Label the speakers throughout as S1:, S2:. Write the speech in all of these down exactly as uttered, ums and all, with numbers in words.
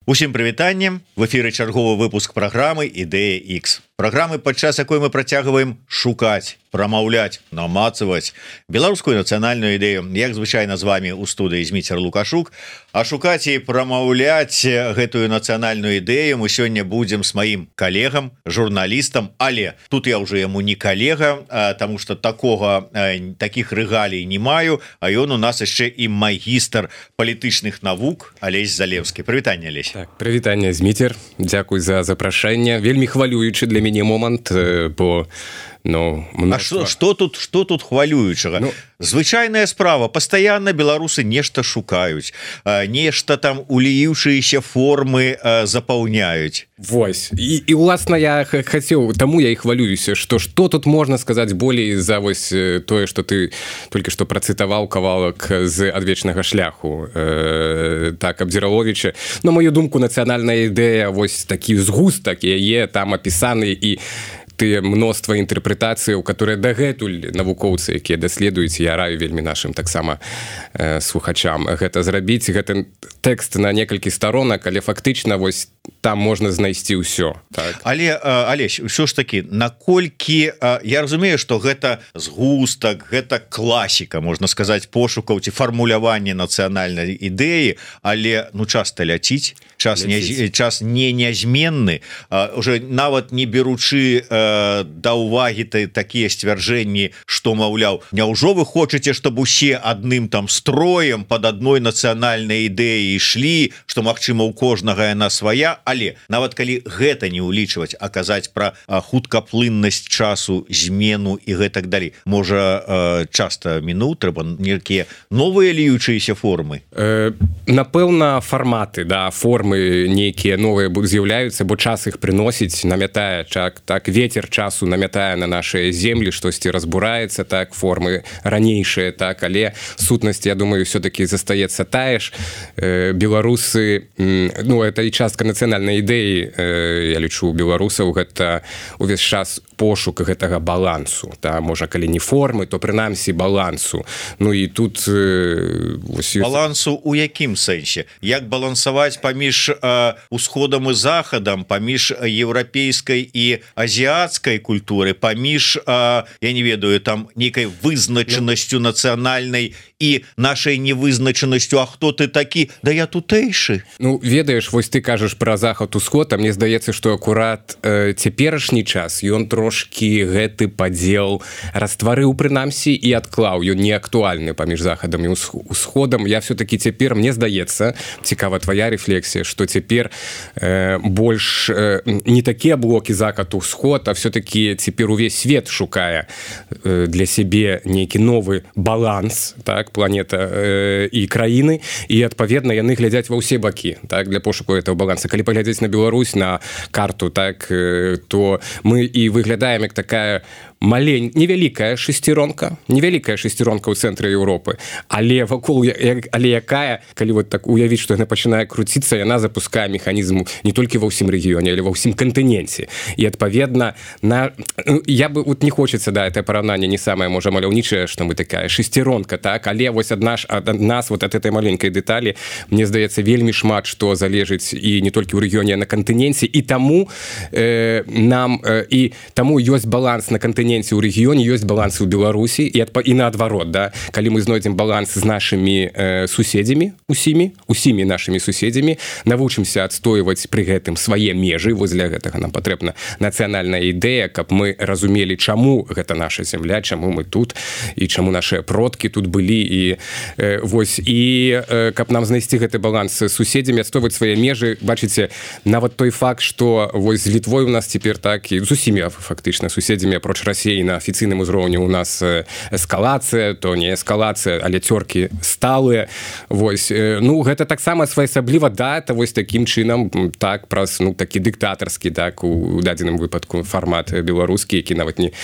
S1: Усім прывітаннем, в эфіры чарговы выпуск праграмы Ідэя Х. Праграмы, падчас якой мы працягваем шукаць, прамаўляць, намацаваць беларускую нацыянальную ідэю. Як звычайна з вами у студыі Зміцер Лукашук. А шукаць і прамаўляць гэтую нацыянальную ідэю мы сёння будзем з маім калегам, журналістам, але тут я ўжо яму не калега, таму што такога такіх рэгалій не маю, а ён у нас яшчэ і магістр палітычных навук Алесь Залеўскі. Прывітанне, Алесь.
S2: Так, прывітанне, Зміцер. Дзякуй за запрашэнне. Вельмі хвалюючы для мяне момант, бо ну,
S1: множество... А что тут что тут хвалюючага? Ну... Звычайная справа, пастаянна беларусы нешта шукаюць, нешта там уліўшыеся формы запаўняюць.
S2: Вось. І, і уласна я хацеў, таму я і хвалююся, што што тут можна сказаць болей за вось тое, што ты толькі што працытаваў кавалак з адвечнага шляху э, так, Абдзіраловіча. На маю думку, нацыянальная ідэя, вось такі згустак яе там апісаны і тыя мноства інтэрпрэтацыяў, которые дагэтуль навукоўцы, якія даследуюць, я раю вельмі нашым таксама э, слухачам гэта зрабіць. Гэта тэкст на некалькі сторонак, але фактычна вось там можна знайсці ўсё. Так.
S1: Але, Алесь, ўсё ж такі, наколькі, я разумею, што гэта згустак, гэта класіка, можна сказаць, пошукаў ці фармуляванне нацыянальнай ідэі, але ну часта ляціць, час не, час не нязменны, уже нават не беручы да ўвагі такія сцвярджэнні, што, маўляў, няўжо вы хочаце, чтобы усе адным там строем под адной нацыянальнай ідэяй ішлі, што, магчыма, у кожнага яна свая, але нават калі гэта не ўлічваць, а казаць пра хуткаплыннасць часу, змену і гэтак далей, можа, часта мінуў, трэба нейкія новыя ліючыеся формы?
S2: Э, напэўна, фарматы, да, формы нейкія новыя з'яўляюцца, бо час іх прыносіць, намятае, так, так, ветер часу намятае на нашыя землі, штосьці разбураецца, так, формы ранейшыя, так, але сутнасць, я думаю, все-таки застаецца тая ж. Э, беларусы, ну, это і частка нацыянальнай ідэі, э, я лічу, беларусаў, гэта увесь час пошук гэтага балансу, та, можа, калі не формы, то прынамсі балансу. Ну і тут э, ось...
S1: балансу у якім сэнсе? Як балансаваць паміж э, усходам і захадам, паміж еўрапейскай і азіяцкай культуры, паміж, э, я не ведаю, там нейкай вызначанасцю ну... нацыянальнай і нашай невызначанасцю, а хто ты такі? Да я тутэйшы.
S2: Ну, ведаеш, вось ты кажаш пра захад-усход, а мне здаецца, што акурат э, цяперашні час, ён трошкі гэты падзел растварыў прынамсі і адклаў, ён не актуальны паміж захадам і усходам. Я все-таки цяпер, мне здаецца, цікава твоя рефлексія, што цяпер э, больш э, не такія блокі захад-усход, а все-таки цяпер увесь свет шукае э, для сябе нейкі новы баланс, так, планета э, і краіны, і адпаведна яны глядзяць ва ўсе бакі, так, для пошуку этого баланса. Калі паглядзець на Беларусь, на карту, так, э, то мы і выглядаем як такая малень, невялікая шестеронка, невялікая шестеронка ў цэнтры Еўропы, але вакол, але якая, калі вот так уявіць, што яна пачынае круціцца, яна запускае механізм не толькі ва ўсім рэгіёне, але ва ўсім кантыненце. І адпаведна, на... я бы, вот не хочется, да, это параўнанне не самае, можа, маляўнічае, што мы такая шестеронка, так, але вось ад, наш, ад нас, вот ад этой маленькай дэталі, мне здаецца, вельмі шмат што залежыць і не толькі ў рэгіёне, а на кантыненце, і таму э, нам, э, і таму ёсць баланс на кантыненце, у рэгіёне, ёсць балансы ў Беларусі і, адпа... і наадварот, да? Калі мы знойдзем баланс з нашымі э, суседзямі, усімі, усімі нашымі суседзямі, навучымся адстойваць пры гэтым свае межы, вось для гэтага нам патрэбна нацыянальная ідэя, каб мы разумелі, чаму гэта наша зямля, чаму мы тут, і чаму нашыя продкі тут былі, і э, вось, і э, каб нам знайсці гэты баланс з суседзямі, адстойваць свае межы. Бачыце, нават той факт, што вось з Літвой у нас цяпер так, і з усімі фактычна суседзямі апроч Расіі на афіцыйным узроўні у нас эскалацыя, то не эскалацыя, але цёркі сталыя. Вось, ну, гэта таксама своеасабліва, да, это вось такім чынам, так, праз, ну, такі дыктатарскі, так, у дадзеным выпадку фармат беларускі, які нават не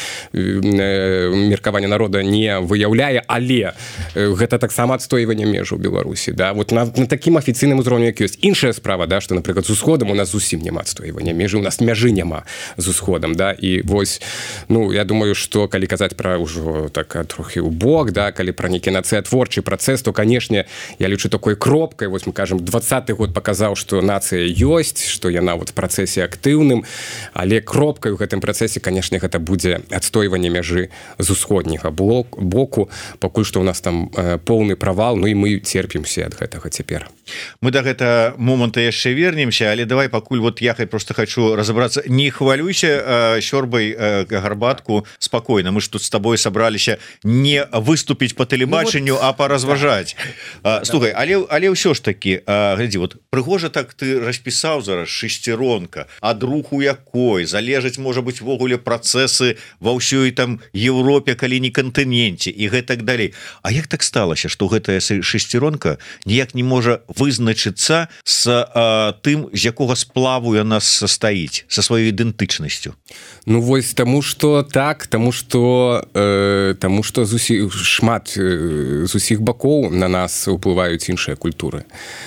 S2: меркаванне народа не выяўляе, але гэта таксама адстойванне межаў Беларусі, да, вот на, на такім афіцыйным узроўні, як ёсць. Іншая справа, да, што, напрыклад, з усходам у нас зусім няма адстойвання межы, у нас мяжы няма з усходам, да, і вось, ну, я думаю что калі казаць пра ўжо так трохі ў бок да калі пра нейкі нацыятворчы працэс то канешне я лічу такой кропкай вось мы кажам двадцаты год паказаў што нацыя ёсць што яна вот в працэсе актыўным але кропкай у гэтым працэсе канешне гэта будзе адстойванне мяжы з усходняга блок боку пакуль што ў нас там э, поўны правал ну і мы церпімся ад гэтага цяпер
S1: мы до гэта моманта яшчэ вернемся але давай пакуль вот я просто хочу разобраться не хвалюйся щорбай гарбатку спокойно мы ж тут с тобой собраліся не выступить по телебаченню ну, вот... а поразважаць да. слухай але але ўсё ж таки глядзі вот прыгожа так ты распісаў зараз шестеронка ад руху якой залежаць можа быть ввогуле працэсы ва ўсёй там Европе калі не кантыненце і гэтак далей А як так сталася что гэтая шестеронка ніяк не можа вызначыцца с а, тым з якога сплаву яна состаіць со сваёй ідэнтычнасцю
S2: Ну вось таму что так таму что э, таму что з усіх шмат э, з усіх бакоў на нас уплываюць іншыя культуры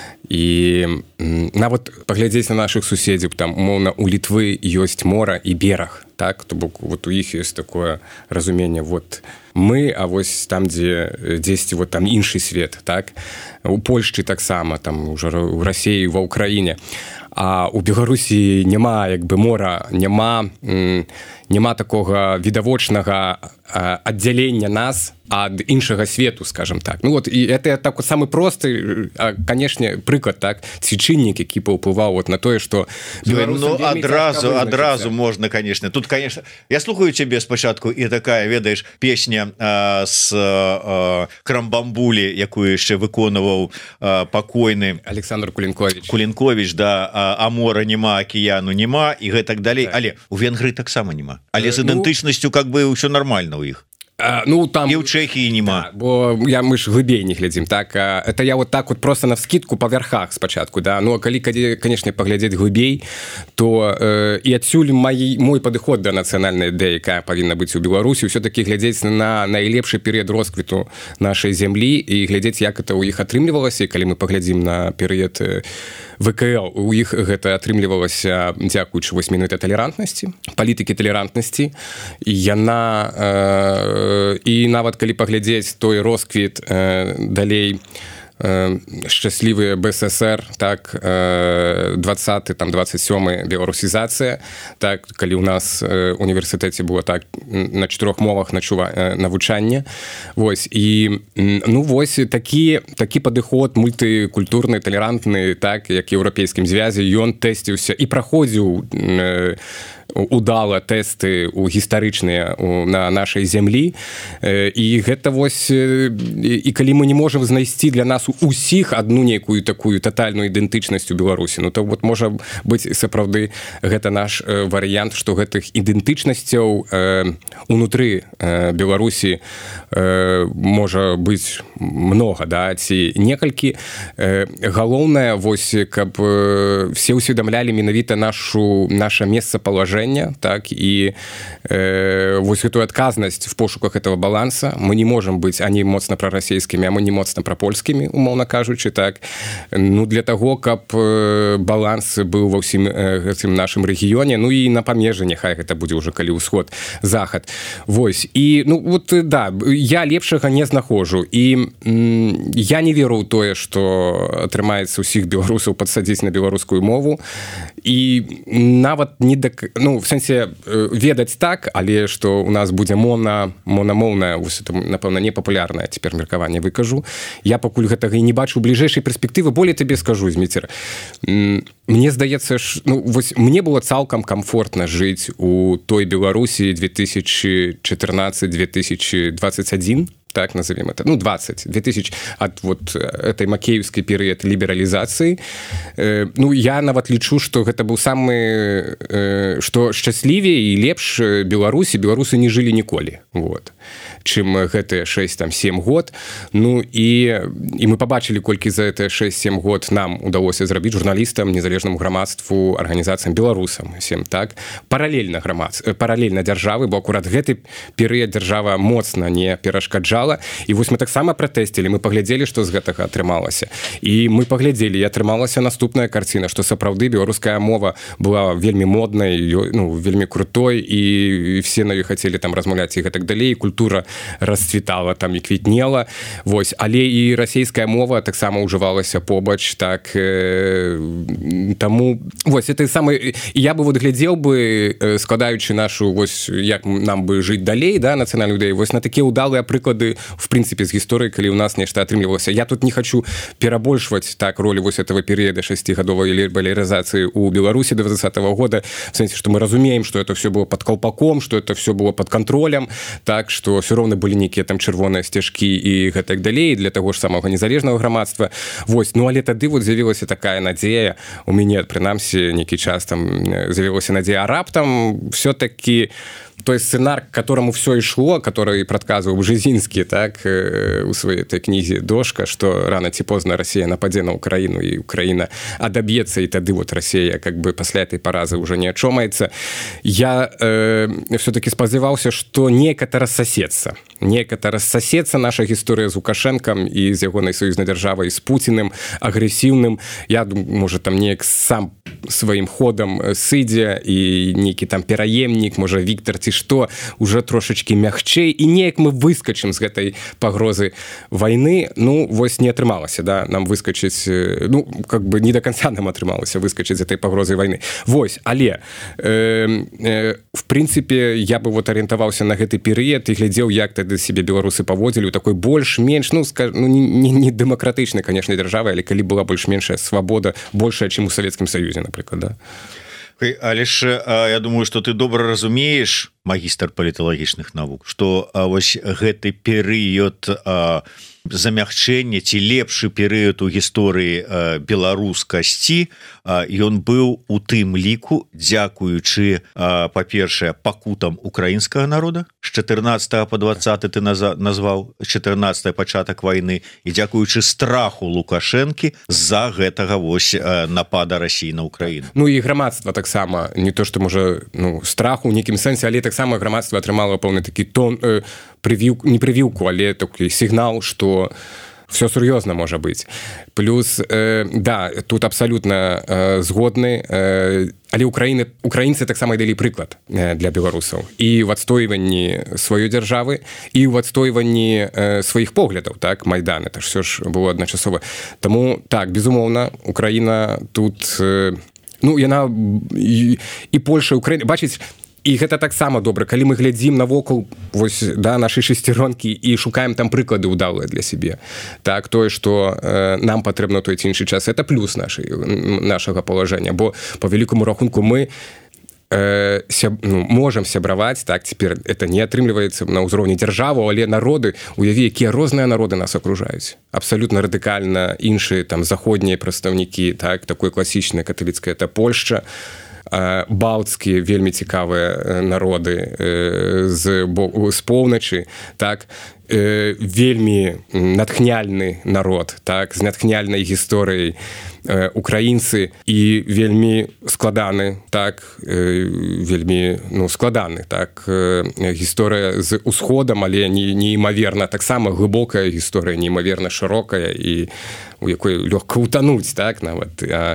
S2: і нават паглядзець на наших суседзяў там умоўна у Літвы ёсць мора і бераг так то бок вот у іх есть такое разуменне вот мы а вось там дзе дзесьці вот там іншы свет так у Польшчы таксама там уже у Расіі ва Ўкраіне а у Беларусі няма як бы мора няма няма такога відавочнага аддзялення нас ад іншага свету скажем так ну вот і это так вот самы просты канешне прыклад так цвічыннік які паўплываў вот на тое что
S1: ну, адразу адразу можна конечно тут конечно я слухаю цябе спачатку і такая ведаеш песня а, с а, крамбамбулі якую яшчэ выконваў а, пакойны
S2: Александр Кулінкович
S1: Кулінкович да а, а мора няма акіяну няма і гэтак далей так. Але у Венгрыі таксама няма але з ідэнтычнасцю как бы ўсё нормально ў іх
S2: А, ну там
S1: і ў Чэхіі нема
S2: да, бо я мы ж глыбей не глядзім так а, это я вот так вот просто навскидку па вярхах спачатку да ну а калі канешне паглядзець глыбей то э, і адсюль мой мой падыход да нацыянальнай ідэі якая павінна быць у Беларусі ўсё-таки глядзець на найлепшы перыяд росквіту нашай зямлі і глядзець як это ў іх атрымлівалася калі мы паглядзім на перыяд ВКЛ у іх гэта атрымлівалася дзякуючы вось менавіта талерантнасці палітыкі талерантнасці і яна э, і нават калі паглядзець той росквіт э, далей э, шчаслівыя БССР так э, двадцаты там двадцать сёмы беларусізацыя так калі у нас э, універсітэце было так на чатырох мовах начува э, навучанне вось і ну вось такі такі падыход мультыкультурны талерантны так як еўрапейскім звязе ён тэсціўся і праходзіў э, удала тэсты у гістарычныя на нашай зямлі і гэта вось і калі мы не можам знайсці для нас усіх адну нейкую такую татальную ідэнтычнасць у Беларусі ну то вот можа быць сапраўды гэта наш варыянт што гэтых ідэнтычнасцяў унутры Беларусі можа быць много да ці некалькі галоўнае вось каб все ўсведамлялі менавіта нашу наша месцапалажэнне так і э, вось гэтую адказнасць в пошуках этого баланса мы не можем быць ані моцна прарасійскімі а мы не моцна прапольскімі умоўна кажучы так ну для того каб баланс быў ва ўсім гэтым нашым рэгіёне ну і на памежы няхай гэта будзе ўжо калі ўсход захад вось і ну вот да я лепшага не знаходжу і м, я не веру ў тое што атрымаецца ўсіх беларусаў падсадзіць на беларускую мову і нават не да ну в сэнсе ведаць так але што у нас будзе мона монамоўная напэўна непапулярная цяпер меркаванне выкажу я пакуль гэтага і не бачу бліжэйшай перспектывы болей табе скажу Зміцер мне здаецца ж ну вось мне было цалкам комфортна жыць у той Беларусі две тысячи четырнадцать две тысячи двадцать один так назовем это ну двадцать две тысячи от вот этой макеевской перыяд лібералізацыі э, ну я нават лічу что гэта быў самы э, что шчаслівей і лепш Беларусі беларусы не жылі ніколі вот чым гэтыя шесть там семь год ну і і мы побачылі колькі за это шесть семь год нам удалося зрабіць журналістам незалежнаму грамадству арганізацыям беларусам всем так паралельна грамадства паралельна дзяржавы бо акурат гэты перыяд дзяржава моцна не перашкаджала прыязджала і вось мы таксама пратэсцілі, мы паглядзелі, што з гэтага атрымалася і мы паглядзелі, і атрымалася наступная карціна, што сапраўды беларуская мова была вельмі моднай, ну, вельмі крутой і все на ёй хацелі там размаўляць і гэтак далей, культура расцвітала там і квітнела, вось, але і расійская мова таксама ўжывалася побач, так э, таму вось это самы, я бы вот глядзеў бы, складаючы нашу вось як нам бы жыць далей, да, нацыянальную ідэю, вось на такія ўдалыя прыклады в прынцыпе з гісторыі, калі ў нас нешта атрымлівалася. Я тут не хочу перабольшваць так ролі вось этого перыяда шасцігадовай лібералізацыі у Беларусі до двадцатого года, в сэнсе, што мы разумеем, што это все было под колпаком, што это все было под контролем, так што все роўна былі нейкія там чырвоныя сцежкі і гэтак далей для таго ж самага незалежнага грамадства. Вось, ну але тады вот з'явілася такая надзея у мяне, прынамсі нейкі час там з'явілася надзея, а раптам все-таки той сценар, к которому все и шло, который предсказывал Бжезинский, так, у своей этой книге «Дошка», что рано ці поздно Россия нападет на Украину, и Украина одобьется, и тогда вот Россия как бы после этой поразы уже не очомается. Я э, все-таки сподзявался, что некое рассоседство. Некое рассоседство наша история с Лукашенком и с ягонной союзной державой, и с Путиным, агрессивным. Я думаю, может, там не сам своим ходом сыдзе, и некий там пераемник, может, Виктор ці што, уже трошечки мягчэй, і неяк мы выскачым з гэтай пагрозы вайны. Ну, вось не атрымалася, да, нам выскачыць, ну, как бы не до конца нам атрымалася выскачыць з гэтай пагрозы вайны. Вось, але э, э, в прынцыпе, я бы вот арыентаваўся на гэты перыяд і глядзеў, як тады себе беларусы паводзілі у такой больш-менш, ну, скаж, ну не, не дэмакратычнай, конечно, дзяржавы, але калі была больш-меншая свабода, большая, чым у Савецкім Саюзе, напрыклад, да.
S1: Але ж я думаю, што ты добра разумееш, магістр паліталагічных навук, што вось гэты перыяд замягчэння ці лепшы перыяд у гісторыі беларускасці, ён быў у тым ліку, дзякуючы, па-першае, пакутам украінскага народа, з чатырнаццатага по двадцаты ты назваў, чатырнаццаты пачатак вайны, і дзякуючы страху Лукашэнкі з-за гэтага вось напада Расіі на Украіну.
S2: Ну і грамадства таксама, не то што можа, ну, страху ў нейкім сэнсе, але таксама грамадства атрымала пэўны такі тон, э, прывіў, не прывіўку, але такі сігнал, што все сур'ёзна можа быць. Плюс, э, да, тут абсалютна э, згодны, э, але Украіны, украінцы таксама далі прыклад э, для беларусаў і ў адстойванні сваёй дзяржавы, і ў адстойванні э, сваіх поглядаў, так, Майдан, это ж все ж было адначасова. Таму, так, безумоўна, Украіна тут, э, ну, яна і, і Польша, Украіна, бачыць, і гэта таксама добра, калі мы глядзім навокал вось, да, нашай шесцяронкі і шукаем там прыклады ўдалыя для сябе. Так, тое, што э, нам патрэбна той ці іншы час, это плюс нашай, нашага палажэння, бо по вялікаму рахунку мы э, сяб, ну, можам сябраваць, так, цяпер это не атрымліваецца на ўзроўні дзяржавы, але народы, уяві, якія розныя народы нас акружаюць. Абсалютна радыкальна іншыя там заходнія прадстаўнікі, так, такой класічнай каталіцкай, это Польшча, балтскія вельмі цікавыя народы з, з поўначы, так, вельмі натхняльны народ, так, з натхняльнай гісторыяй, украінцы і вельмі складаны, так, вельмі, ну, складаны, так, гісторыя з усходам, але не, неймаверна, таксама глыбокая гісторыя, неймаверна шырокая і у якой лёгка ўтануць, так, нават.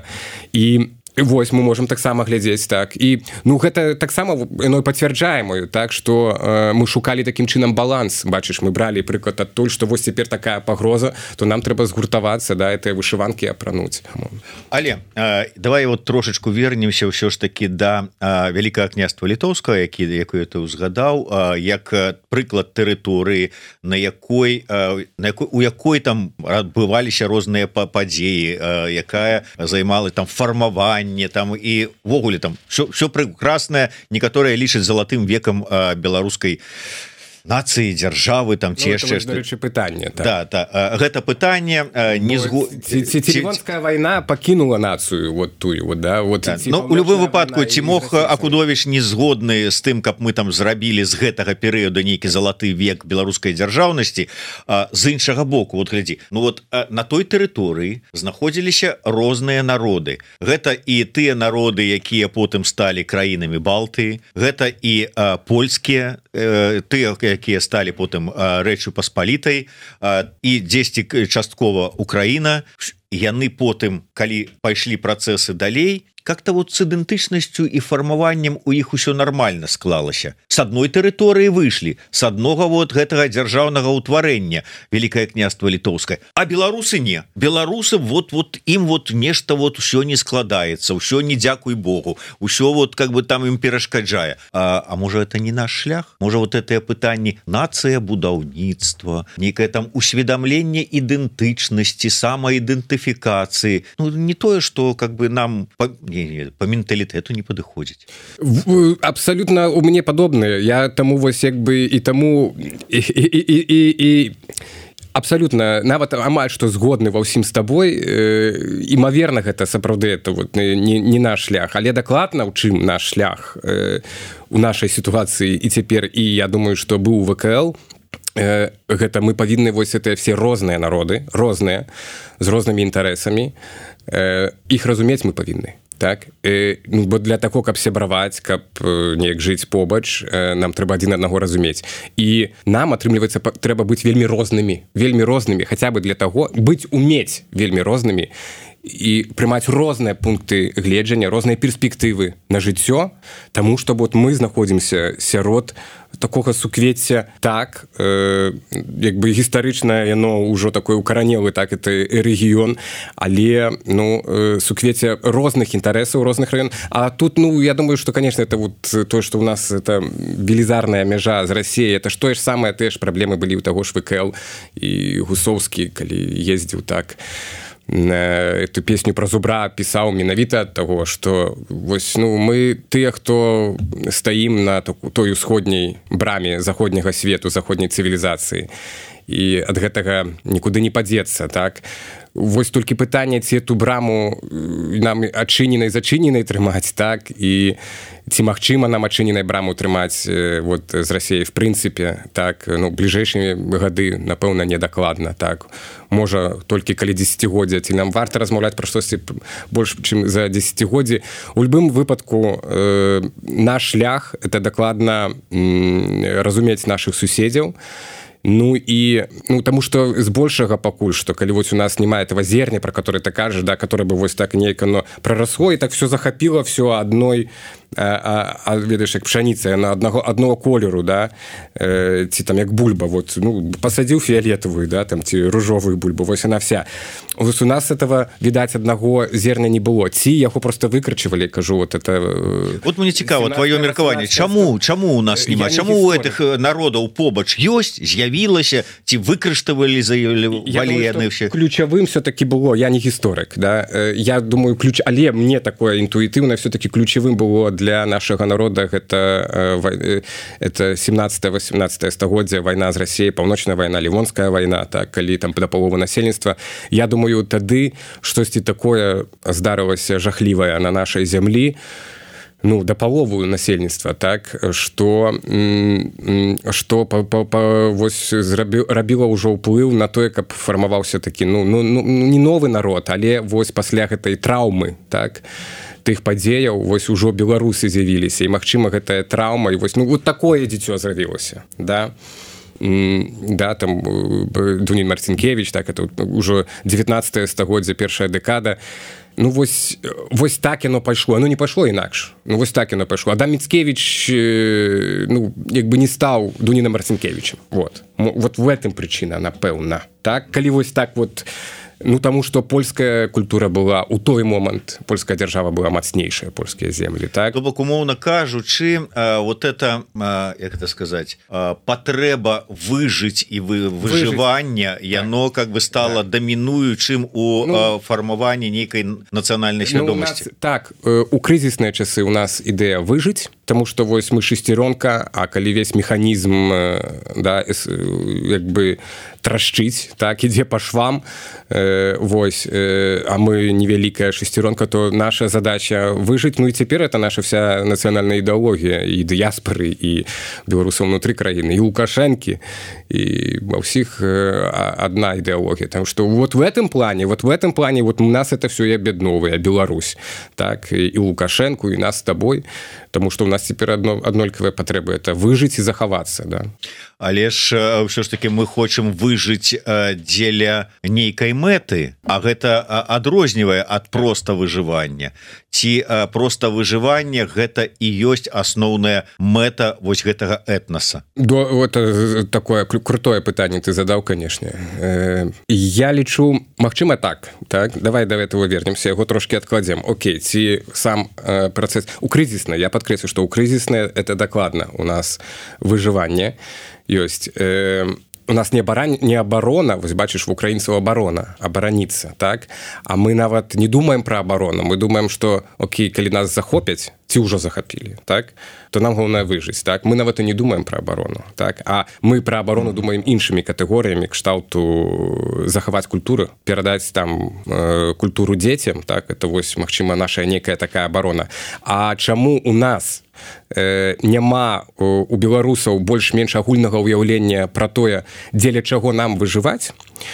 S2: І вось мы можам таксама глядзець, так, і, ну, гэта таксама яно пацвярджае мою, так, што э, мы шукалі такім чынам баланс, бачыш, мы бралі прыклад адтуль, што вось цяпер такая пагроза, то нам трэба згуртавацца, да, гэтыя вышыванкі апрануць.
S1: Але э, давай вот трошачку вернемся ўсё ж такі да э, Вялікага княства Літоўскага, які, якую ты ўзгадаў, э, як прыклад тэрыторыі, на якой, э, на якой, у якой там адбываліся розныя падзеі, э, якая займала там фармаванне, там і ввогуле там все, все прекрасное, некаторыя лічаць залатым векам э, беларускай нацыі, дзяржавы, там ці яшчэ
S2: што. Ну, пытанне, так.
S1: Да, да, э, гэта пытанне э, не згу...
S2: Цілівонская вайна пакінула нацыю вот тую, вот, да, вот.
S1: Да. Ну, у любым выпадку, ці мог Акудовіч не згодны з тым, каб мы там зрабілі з гэтага перыяда нейкі залаты век беларускай дзяржаўнасці, э, з іншага боку, вот глядзі, ну вот э, на той тэрыторыі знаходзіліся розныя народы. Гэта і тыя народы, якія потым сталі краінамі Балтыі, гэта і э, польскія, э, тыя, якія сталі потым рэччу паспалітай і дзесьці часткова Украіна, яны потым, калі пайшлі працэсы далей, как-то вот с идентичностью и формованием у іх усё нормально склалася. С одной территории вышли, с одного вот гэтага державного утворения Великое княжество Литовское, а белорусы не. Белорусы вот вот им вот нешта вот все не складается, все не дякуй Богу, все вот как бы там им перашкаджае. А, а может это не наш шлях? Может вот это пытанне нация будаўніцтва, некое там усведомление идентичности, самоидентификации. Ну не то, что как бы нам по, не, не, по менталітэту не падыходзіць.
S2: Абсолютно у мне падобныя. Я таму вось як бы і таму і, і, і, і, і абсолютно нават амаль што згодны ва ўсім з табой. Імаверна гэта сапраўды это вот не, не наш шлях, але дакладна ў чым наш шлях у нашай сітуацыі і цяпер, і я думаю, што быў вэ ка эл, гэта мы павінны вось гэтыя все розныя народы, розныя, з рознымі інтарэсамі, іх разумець мы павінны. Так, ну, бо для таго, каб сябраваць, каб неяк жыць побач, нам трэба адзін аднаго разумець. І нам, атрымліваецца, трэба быць вельмі рознымі, вельмі рознымі, хаця бы для таго, быць умець вельмі рознымі і прымаць розныя пункты гледжання, розныя перспектывы на жыццё, таму што вот мы знаходзімся сярод такога суквецця, так, э, як бы гістарычна яно ўжо такое укаранелы, так, это рэгіён, але, ну, э, суквецце розных інтарэсаў, розных раён. А тут, ну, я думаю, что, конечно, это вот то, что у нас это велізарная мяжа з Расіяй, это ж тое ж самае, тыя ж праблемы былі ў таго ж вэ ка эл і Гусоўскі, калі ездзіў так, эту песню про зубра пісаў менавіта ад таго, што вось, ну, мы тыя, хто стаім на той усходняй браме заходняга свету, заходняй цывілізацыі, і ад гэтага нікуды не падзецца, так. Вось толькі пытанне, ці эту браму нам адчыненай, зачыненай трымаць, так, і ці магчыма нам адчыненай браму трымаць вот з Расіяй в прынцыпе, так, ну, бліжэйшыя гады, напэўна, недакладна, так. Можа, толькі калі дзесяцігоддзя, ці нам варта размаўляць пра штосьці больш, чым за дзесяцігоддзі. У любым выпадку э, наш шлях — это дакладна м, разумець нашых суседзяў. Ну і, ну, таму што збольшага пакуль, што калі вось у нас няма этого зерня, про который ты кажаш, да, который бы вось так нейк оно прарасло, і так все захапіла, все адной, а, а, а ведаеш, як пшаніца, на аднаго, адного колеру, да, э, ці там як бульба, вот, ну, посадзіў фіолетовую, да, там, ці ружовую бульбу, вось она вся. Вось у нас этого, відаць, аднаго зерня не было, ці яго просто выкрачвалі, кажу, вот это...
S1: Вот мне цікава, твоё меркаванне, чаму, чаму у нас няма, чаму у гэтых народаў побач ёсць, з'явілася, ці выкарыштавалі, заявлялі яны ўсе?
S2: Ключавым все-таки было, я не гісторык, да, я думаю, ключ, але мне такое інтуітыўна все-таки ключавым было для нашага народа гэта, это семнадцатае-восемнадцатае стагоддзя, вайна з Расіяй, паўночная вайна, Ливонская вайна, так, калі там да паловы насельніцтва. Я думаю, тады штосьці такое здарылася жахлівае на нашай зямлі, ну, да палову насельніцтва, так, што, што па, па, па, вось зрабі, рабіла ўжо ўплыў на тое, каб фармаваўся такі, ну, ну, ну, не новы народ, але вось пасля гэтай траўмы, так, тых падзеяў, вось ужо беларусы з'явіліся, і, магчыма, гэтая траўма, і вось, ну, вот такое дзіцё з'явілася, да, да, там Дунін Марцінкевіч, так, это ўжо дзевятнаццатае стагоддзя, першая дэкада. Ну, вось, вось так яно пайшло, ну, не пайшло інакш, ну, вось так яно пайшло. Адам Міцкевіч, ну, як бы не стаў Дунінам Марцінкевічем, вот, вот в этом прычына, напэўна, так, калі вось так вот. Ну, таму што польская культура была у той момант, польская дзяржава была мацнейшая, польскія землі, так?
S1: То бок, умоўна кажучы, вот это, як это сказаць, патрэба выжыць і вы, выжывання, яно как бы стало да. дамінуючым у ну, фармаванні нейкай нацыянальнай свядомасці.
S2: Ну, так, у крызісныя часы у нас ідэя выжыць, таму што вось мы шестеронка, а калі весь механізм, да, як бы трашчыць, так, ідзе па швам, э, вось, э, а мы невялікая шестеронка, то наша задача выжыць, ну і цяпер это наша вся нацыянальная ідэалогія, і дыяспары, і беларусаў унутры краіны, і Лукашэнкі, і ва ўсіх э, адна ідэалогія. Таму што вот в этом плане, вот в этом плане вот у нас это все і аб'ядноўвае, Беларусь, так, і Лукашэнку, і нас з табой, таму што у нас цяпер адно, аднолькавыя патрэбы, это выжыць і захавацца, да.
S1: але ж ўсё ж таки мы хочам выжыць дзеля нейкай мэты, а гэта адрознівае ад проста выжывання. Ці проста выжывання гэта і ёсць асноўная мэта вось гэтага этноса?
S2: Да, вот такое крутое пытанне ты задаў, канешне. Я лічу, магчыма так, так, давай да этого вернемся, яго трошки адкладзем. Окей, ці сам працэс у крызіснай, я падкрэслю, што ў крызіснай это дакладна у нас выжыванне ёсць. У нас не абарон... не абарона, вось бачыш, в украінцаў абарона, абараніцца, так? А мы нават не думаем пра абарону, мы думаем, што окей, калі нас захопяць, ці ўжо захапілі, так? То нам галоўнае выжыць, так? Мы нават і не думаем пра абарону, так? А мы пра абарону думаем іншымі катэгорыямі, кшталту захаваць культуру, перадаць там э, культуру дзецям, так? Это вось, магчыма, наша некая такая абарона. А чаму у нас э, няма у беларусаў больш-менш агульнага ўяўлення пра тое, дзеля чаго нам выжываць?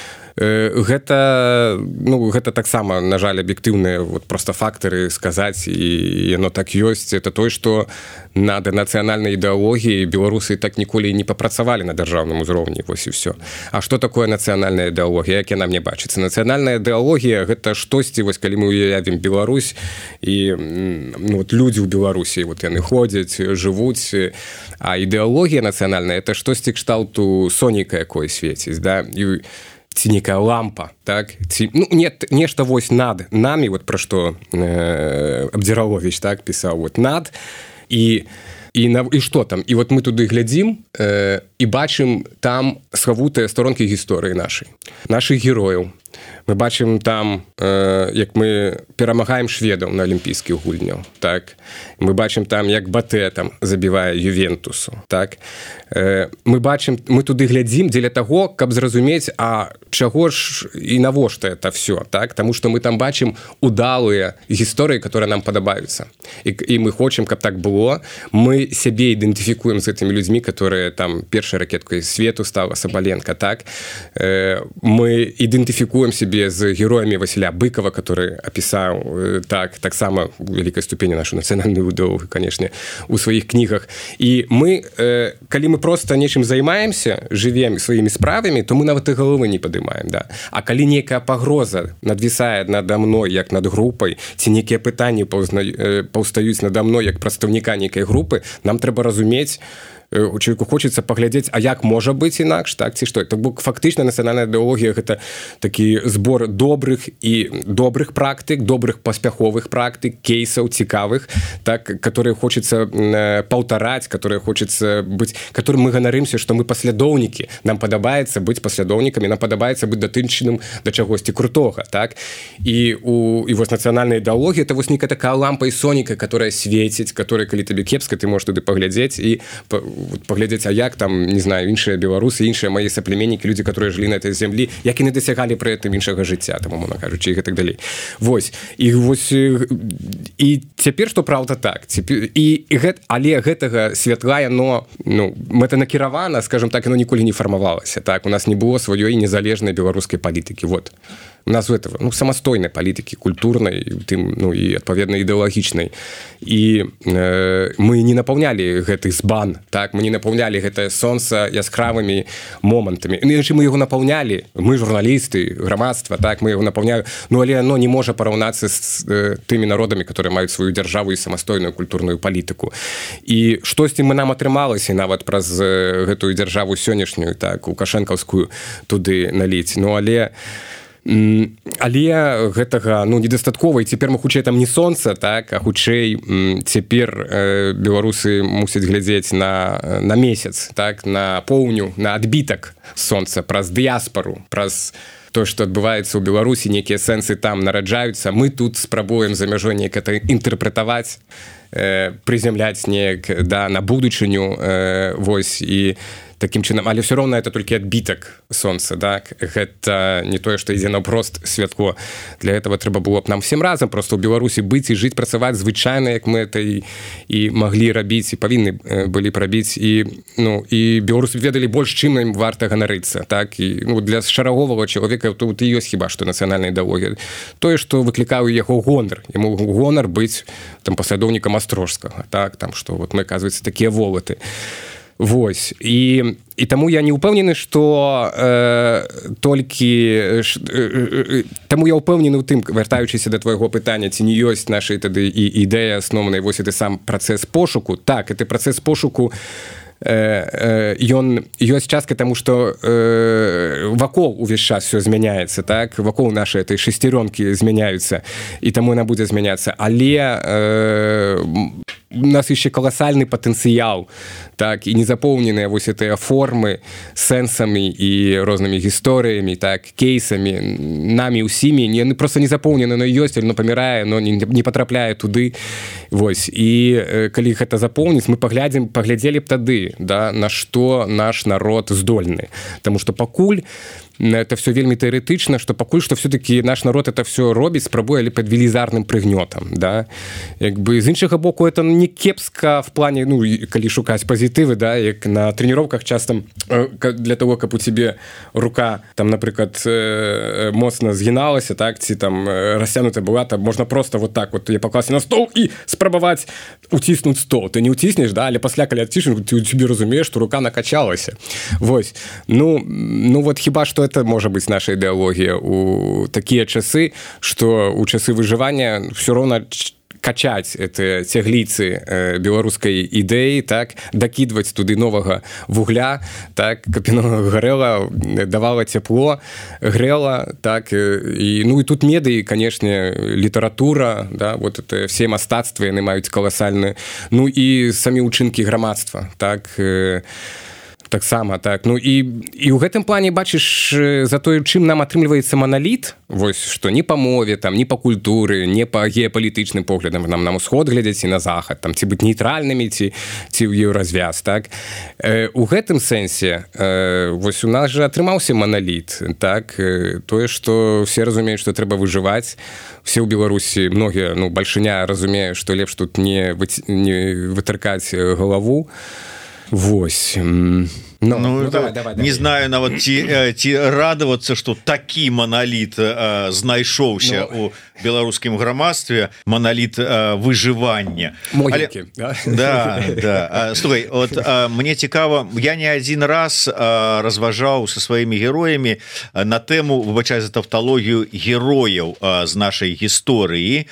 S2: Гэта, ну, гэта таксама, на жаль, аб'ектыўныя вот, проста фактары сказаць, і яно так ёсць. Это тое, што над нацыянальнай ідэалогіяй беларусы так ніколі не папрацавалі на дзяржаўным узроўні, вось і ўсё. А што такое нацыянальная ідэалогія, як яна мне бачыцца? Нацыянальная ідэалогія – гэта штосьці, вось калі мы уявім Беларусь, і ну, вот, людзі ў Беларусі, вот, яны ходзяць, жывуць, а ідэалогія нацыянальная – это штосьці кшталту сонейка якой свеціць, да, і ці некая лампа, так? Ці, ну, нет, нешта вось над нами, вот пра што э, Абдзіраловіч, так, пісаў, вот над, і, і, на, і што там? І вот мы туды глядзім э, і бачым там схавутыя сторонкі гісторыі нашай, нашых герояў. Мы бачым там, э, як мы перамагаем шведаў на алімпійскіх гульняў, так? Мы бачым там, як Батэ там забівае Ювентусу, так? Э, мы бачым, мы туды глядзім дзеля таго, каб зразумець, а чаго ж і навошта это все, так? Таму што мы там бачым удалыя гісторыі, которые нам падабаюцца. І, і мы хочам, каб так было. Мы сябе ідэнтыфікуем з гэтымі людзьмі, которые там першай ракеткай свету стала Сабаленко, так? Э, мы ідэнтыфікуем себе з героямі Васіля Быкова, который опісаў так, таксама у вялікай ступені нашу нацыянальную ідэалогію, канешне, у сваіх кнігах. І мы, э, калі мы просто нечым займаемся, жывем сваімі справамі, то мы нават і галовы не падымаем, да. А калі нейкая пагроза надвісае нада мной, як над групай, ці нейкія пытанні паўзна... э, паўстаюць нада мной, як прадстаўніка нейкай групы, нам трэба разумець, у чалавеку хочацца паглядзець, а як можа быць інакш, так, ці што? Так бок фактычна нацыянальная ідэалогія гэта такі збор добрых і добрых практык, добрых паспяховых практык, кейсаў цікавых, так, которые хочацца паўтараць, которые хочацца быць, которым мы ганарымся, што мы паслядоўнікі, нам падабаецца быць паслядоўнікамі, нам падабаецца быць датычным да чагосьці крутога, так? І у і вось нацыянальная ідэалогія это вось нейкая такая лампа і сонейка, которая свеціць, которая калі табе кепска, ты можаш туды паглядзець і паглядзець, а як там, не знаю, іншыя беларусы, іншыя мае саплеменнікі, людзі, которые жылі на этой зямлі, як яны дасягалі пры гэтым іншага жыцця, там, умоўна кажучы, і гэтак далей. Вось. І вось і цяпер, што праўда, так. Цяпер, і, і гэт, але гэтага святла, яно, ну, мэтанакіравана, скажем так, яно ніколі не фармавалася, так? У нас не было сваёй незалежнай беларускай палітыкі. Вот. У нас у этого, ну, самастойнай палітыкі, культурнай, тым, ну, і адпаведна ідэалагічнай. І э, мы не напаўнялі гэты збан, так? Мы не напаўнялі гэтае сонца яскравымі момантамі. Іначай мы яго напаўнялі, мы журналісты, грамадства, так? Мы яго напаўнялі, ну, але оно не можа параўнацца з э, тымі народамі, которые маюць сваю дзяржаву і самастойную культурную палітыку. І штосьці мы нам атрымалася нават праз э, гэтую дзяржаву сённяшнюю, так, лукашэнкаўскую туды наліць. Ну, але але гэтага, ну, недастаткова, і цяпер мы хутчэй там не сонца, так, а хутчэй цяпер э, беларусы мусяць глядзець на, на месяц, так, на поўню, на адбітак сонца, праз дыяспару, праз то, што адбываецца ў Беларусі, нейкія сэнсы там нараджаюцца, мы тут спрабуем за мяжой неяк это інтэрпрэтаваць, э, прызямляць неяк, да, на будучыню, э, вось, і таким чынам, але все роўна это толькі адбітак сонца, так? Гэта не тое, што ідзе наўпрост святло. Для этого трэба было б нам всем разам просто ў Беларусі быць і жыць, працаваць звычайна, як мы это і, і маглі рабіць, і павінны былі прабіць, і, ну, і беларусы ведалі больш, чым ім варта ганарыцца, так? І, ну, для шараговага чалавека тут і ёсць хіба што нацыянальная ідэалогія. Тое, што выклікаў яго гонар. Яму гонар быць там паслядоўнікам Астрожскага, так? Там, што вот мы, аказваецца, такія волаты. Вось і і таму я не ўпэўнены што э, толькі э, э, таму я ўпэўнены ў тым вяртаючыся да твайго пытання ці не ёсць нашай тады і ідэя асноўнай вось это сам працэс пошуку так это працэс пошуку ён ёсць частка таму што э, вакол увесь час все змяняецца так вакол нашай этой шестерёнкі змяняюцца і таму яна будзе змяняцца але э, у нас яшчэ каласальны патэнцыял так і незапоўненыя вось гэтыя формы сэнсамі і рознымі гісторыямі так кейсамі намі ўсімі яны просто не запоўнены но ёсць но памірае но не, не патрапляе туды вось і э, калі гэта запоўніць мы паглядзім паглядзелі б тады да, на што наш народ здольны. Таму што пакуль это все вельмі тэарэтычна, што пакуль што все-таки наш народ это все робіць, спрабуе але пад велізарным прыгнётам. Да? Як бы, з іншага боку, это не кепска в плане, ну, калі шукаць пазітывы, да, як на тренировках часто для того, каб у тебе рука, там, напрыклад, моцна згіналася, так, ці там расцянутая была, там можна просто вот так вот, я пакласці на стол і спрабаваць уціснуць стол. Ты не уціснеш, да, але пасля, калі адцішнеш, ты у тебе разумееш, што рука накачалася. Вось. Ну, ну вот хіба што это можа быць наша ідэалогія у такія часы, што у часы выжывання все роўна качаць это цягліцы э, беларускай ідэі, так, дакідваць туды новага вугля, так, каб яно гарэла, давала цяпло, грэла, так, і, ну і тут медыі, канешне, літаратура, да, вот это все мастацтвы, яны маюць каласальны, ну і самі ўчынкі грамадства, так, э, таксама, так. Ну і, і ў гэтым плане бачыш за тое, чым нам атрымліваецца маналіт, вось, што ні па мове, там, ні па культуры, ні па геапалітычным поглядам, нам на ўсход глядзяць і на захад, там, ці быць нейтральнымі, ці, ці ў еўразвяз, так. Э, у гэтым сэнсе, э, вось, у нас жа атрымаўся маналіт, так, э, тое, што все разумеюць, што трэба выжываць, все ў Беларусі, многія, ну, бальшыня разумее, што лепш тут не, вы, не вытыркаць галаву. Вось. Ну,
S1: ну, ну, давай, давай, не давай. Знаю нават ці, ці радавацца, што такі маналіт э, знайшоўся ну, у беларускім грамадстве, маналіт э, выжывання.
S2: Могілкі.
S1: Але... Да, да. Слухай, от, э, мне цікава, я не адзін раз э, разважаў са сваімі героямі на тэму, выбачай за тавталогію, герояў э, з нашай гісторыі,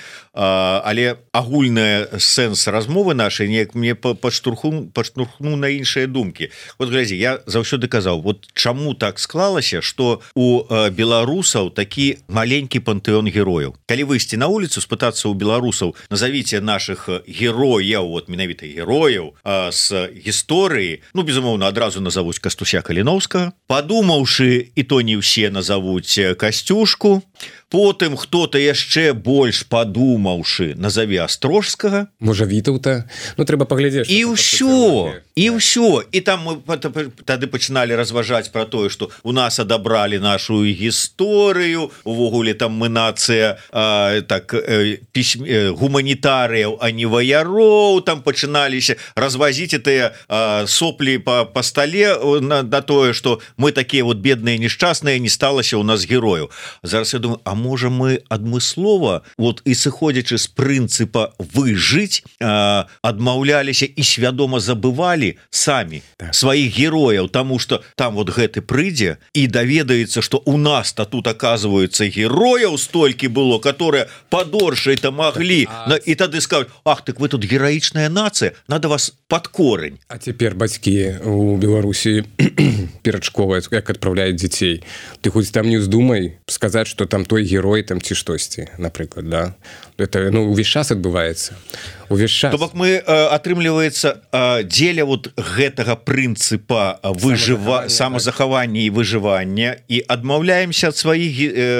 S1: але агульны сэнс размовы нашай неяк мне падштурхнуў падштурхнуў на іншыя думкі. Вот глядзі, я заўсёды казаў, вот чаму так склалася, што у беларусаў такі маленькі пантэон герояў. Калі выйсці на вуліцу, спытацца ў беларусаў, назавіце нашых герояў, вот менавіта герояў з гісторыі, ну безумоўна адразу назавуць Кастуся Каліноўскага, падумаўшы, і то не ўсе назавуць Касцюшку. Потым хто-то яшчэ больш падумаўшы назаве Астрожскага,
S2: можа Вітаўта, ну трэба паглядзець
S1: і ўсё і ўсё і там мы тады пачыналі разважаць пра тое, што у нас адабралі нашу гісторыю, увогуле там мы нацыя а, так пісьм... гуманітарыяў, а не ваяроў, там пачыналіся развазіць тыя соплі па, па стале на, на тое, што мы такія вот бедныя нешчасныя, не сталася ў нас герояў. Зараз я думаю, а можа мы адмыслова вот і сыходзячы з прынцыпа выжыць э, адмаўляліся і свядома забывалі самі так. сваіх герояў, таму што там вот гэты прыйдзе і даведаецца, што у нас-то тут оказывается герояў столькі было, которые падоршай-то маглі так, а... і тады скажуць, ах, так вы тут гераічная нацыя, надо вас пад корень.
S2: А цяпер бацькі у Беларусі перад школай як адпраўляюць дзяцей, ты хоць там не ўздумай сказаць, што там той герой там ці штосьці, напрыклад, да, это ну увесь час адбываецца увесь час. То бок мы атрымліваецца дзеля вот гэтага прынцыпа выжыва самазахавання і выжывання і адмаўляемся ад сваіх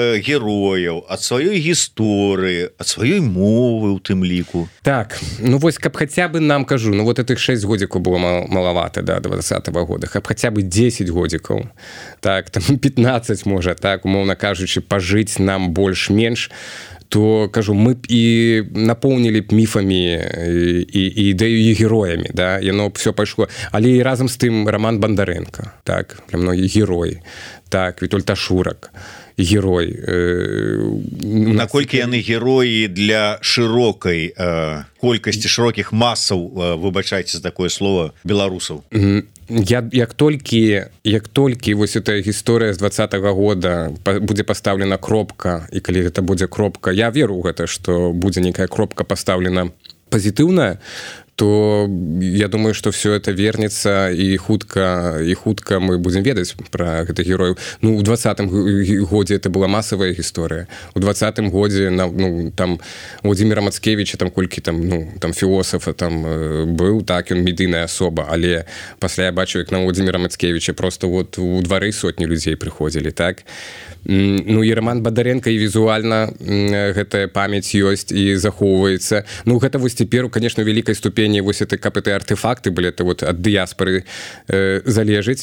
S2: герояў, ад сваёй гісторыі, ад сваёй мовы у тым ліку. Так, ну вось каб хаця бы нам кажу, ну вот этих шэсць годзікаў было малавата да двадцатого года, каб хаця бы дзесяць годзікаў, так, там пятнаццаць можа, так, умоўна кажучы, пажыць нам больш-менш, то, кажу, мы б і напоўнілі б міфамі і, і ідэю і героямі, да, яно все пайшло. Але і разам з тым Роман Бандарэнка, так, для многіх герой, так, Вітольд Ашурак, герой
S1: наколькі яны героі для шырокай колькасці шырокіх масаў, выбачайце за такое слово, беларусаў.
S2: Я як толькі як толькі вось эта гісторыя з двадцатага года будзе пастаўлена кропка, і калі гэта будзе кропка, я веру ў гэта, што будзе нейкая кропка пастаўлена пазітыўная, то я думаю, что все это вернется, и хутка и хутка мы будем ведаць про гэтых герояў. Ну, у двадцатым годзе это была массовая гісторыя. У двадцатым годзе ну, там Владимира Мацкевича там колькі там ну там філосафа там быў, так ён медыйная асоба, але пасля я бачу, як на Владимира Мацкевича просто вот у двары сотні людзей прыходзілі, так. Ну і Роман Бондаренко, і візуальна гэтая памяць ёсць і захоўваецца. Ну гэта вось цяпер, конечно, вялікай ступені вось это каб это артефакты былі, это вот ад дыяспоры э, залежыць.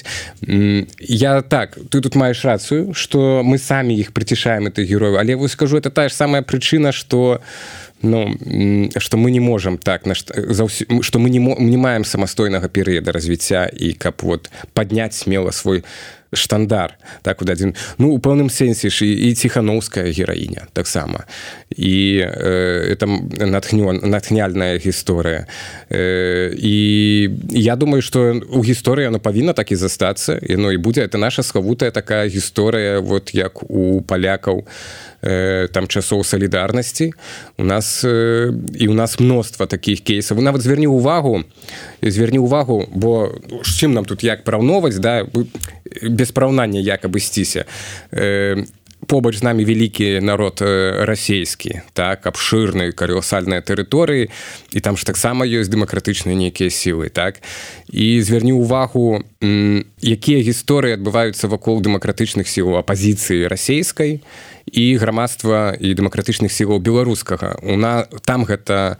S2: Я так, ты тут маеш рацыю, што мы самі іх прыцішаем этых герояў, але вось скажу, это тая ж самая прычына, што ну, што мы не можам так, што мы не, не маем самастойнага перыяда развіцця і каб вот падняць смела свой штандар, так вот один, ну у пэўным сэнсе ж і, і ціхановская гераіня таксама, і э, это натхнён, натхняльная гісторыя, э, і я думаю, што у гісторыі яно павінна так і застацца, яно і будзе, это наша схавутая такая гісторыя, вот як у палякаў э, там часоў салідарнасці, у нас э, і у нас мноства такіх кейсаў. Вы нават зверні увагу зверні увагу, бо з чым нам тут як параўноўваць, да, без параўнання як абысціся. Э, побач з намі вялікі народ расейскі, так, абшырны, каласальныя тэрыторыі, і там ж таксама ёсць дэмакратычныя нейкія сілы, так. І зверні ўвагу, якія гісторыі адбываюцца вакол дэмакратычных сілаў апазіцыі расейскай і грамадства і дэмакратычных сілаў беларускага. У нас там гэта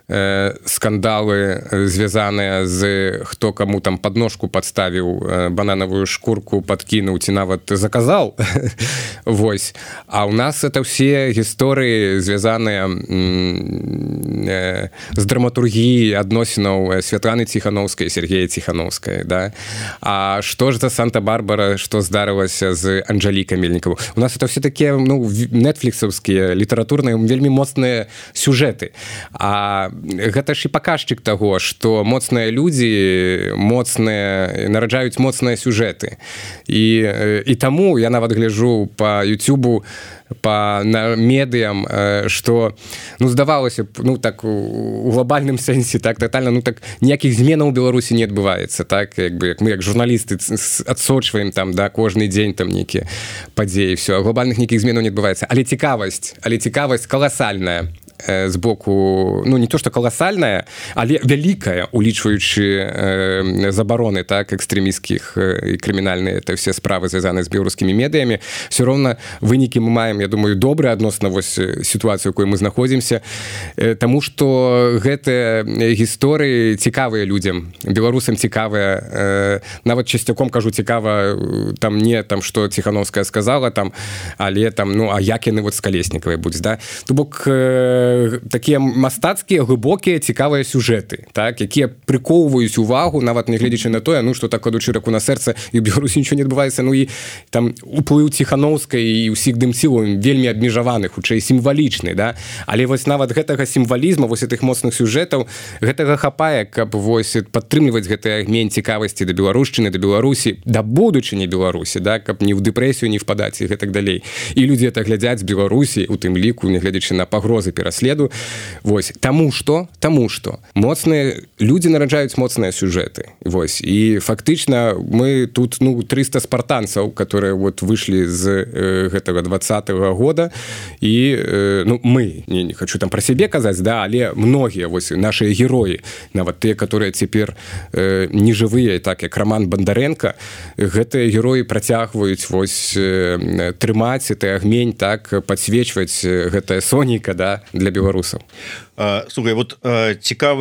S2: скандалы, звязаныя з хто каму там падножку падставіў, бананавую шкурку падкінуў ці нават заказаў. Вось. А ў нас это ўсе гісторыі, звязаныя з драматургіяй адносінаў Святланы Ціхановскай, Сергея Ціхановскай, да? А што ж за Санта-Барбара, што здарылася з Анжалікай Мельнікавай? У нас это все такія, ну, нетфліксаўскія, літаратурныя, вельмі моцныя сюжэты. А гэта ж і паказчык таго, што моцныя людзі моцныя нараджаюць моцныя сюжэты. І, і таму я нават гляджу па Ютубу, па на медыям, што ну здавалася б, ну так у глобальным сэнсе, так тотальна, ну так ніякіх зменаў у Беларусі не адбываецца, так як бы як мы як журналісты адсочваем там, да, кожны дзень там нейкія падзеі, все, глобальных нейкіх зменаў не адбываецца, але цікавасць, але цікавасць каласальная з боку, ну не то што каласальная, але вялікая, улічваючы э, забароны, так, экстрэмісцкіх і крымінальныя это все справы звязаныя з беларускімі медыямі, все роўна вынікі мы маем, я думаю, добры адносна вось сітуацыю, у якой мы знаходзімся, э, таму што гэтыя гісторыі цікавыя людзям, беларусам цікавыя, э, нават часцяком кажу цікава там не там, што Ціхановская сказала там, але там, ну, а як яны вот з Калеснікавай будуць, да? То бок э, такія мастацкія, глыбокія, цікавыя сюжэты, так, якія прыкоўваюць увагу, нават не гледзячы на тое, ну, што так кладучы раку на сэрца, і ў Беларусі нічого не адбываецца, ну, і там уплыў Ціхановскай і ўсіх дымцілаў вельмі абмежаваны, хутчэй сімвалічны, да, але вось нават гэтага сімвалізма, вось гэтых моцных сюжэтаў, гэтага хапае, каб вось падтрымліваць гэты агмень цікавасці да беларушчыны, да Беларусі, да будучыні Беларусі, да, каб ні ў дэпрэсію не впадаць і гэтак далей. І людзі это глядзяць з Беларусі, у тым ліку, не гледзячы на пагрозы пераследу. Вось, таму што, таму што моцныя людзі нараджаюць моцныя сюжэты. Вось, і фактычна мы тут, ну, трыста спартанцаў, которые вот вышлі з э, гэтага двадцатага года, і э, ну, мы, не, не хочу там пра сябе казаць, да, але многія вось нашыя героі, нават тыя, которые цяпер э, нежывыя, так як Роман Бондаренко, гэтыя героі працягваюць вось э, трымаць гэты агмень, так, падсвечваць гэтае сонейка, да, для беларусаў.
S1: Слухай, вот цікавы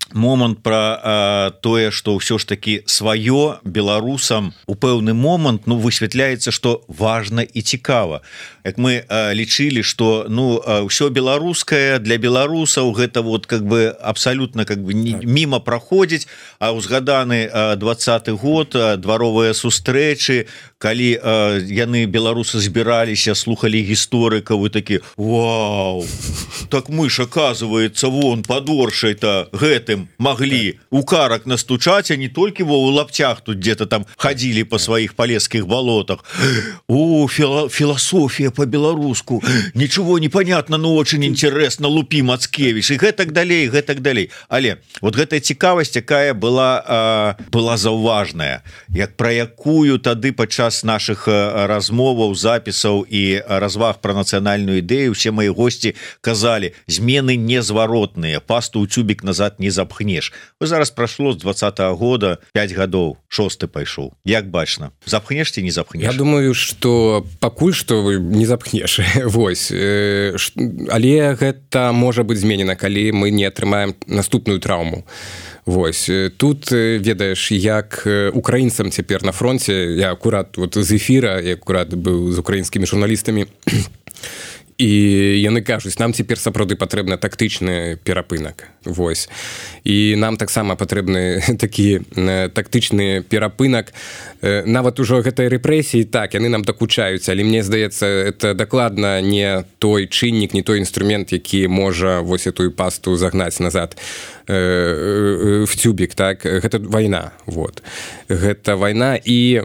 S1: момант про тое что ўсё ж таки сваё беларусам у пэўны момант ну высвятляецца что важно і цікава як мы а, лічылі что ну ўсё беларускае для беларусаў гэта вот как бы абсолютно как бы не, мимо праходзіць а узгаданы двадцаты год дваровыя сустрэчы калі а, яны беларусы збіраліся слухали гісторыкаў вы такі вау так мы ж оказывается вон подоршай-то гэтым могли у карак настучать, а не только во у лаптях тут где-то там ходили по своих полесских болотах. О, фило философия по-белоруску, ничего не понятно, но очень интересно, Лупи Мацкевич, и гэтак далей, и гэтак далей. Але вот гэтая цікавасць, якая была, э, была заўважная, як про якую тады падчас наших размоваў, запісаў і разваг про нацыянальную ідэю все мои гости казали, змены незваротныя, пасту ў цюбік назад не запхнешь. Вы зараз прошло з двадцатого года пять гадоў, шосты пайшоў. Як бачна, запхнеш ці не запхнеш?
S2: Я думаю, что пакуль што вы не запхнеш. Вось. Але гэта можа быць зменена, калі мы не атрымаем наступную траўму. Вось. Тут, ведаеш, як украінцам цяпер на фронте, я акурат вот з эфіра, я акурат быў з украінскімі журналістамі, і яны кажуць, нам цяпер сапраўды патрэбны тактычны перапынак. Вось. І нам таксама патрэбны такі тактычны перапынак. Нават ужо гэтай рэпрэсіі, так, яны нам дакучаюць, але мне здаецца, это дакладна не той чыннік, не той інструмент, які можа вось этую пасту загнаць назад в тюбік, так, гэта вайна, вот. Гэта вайна, і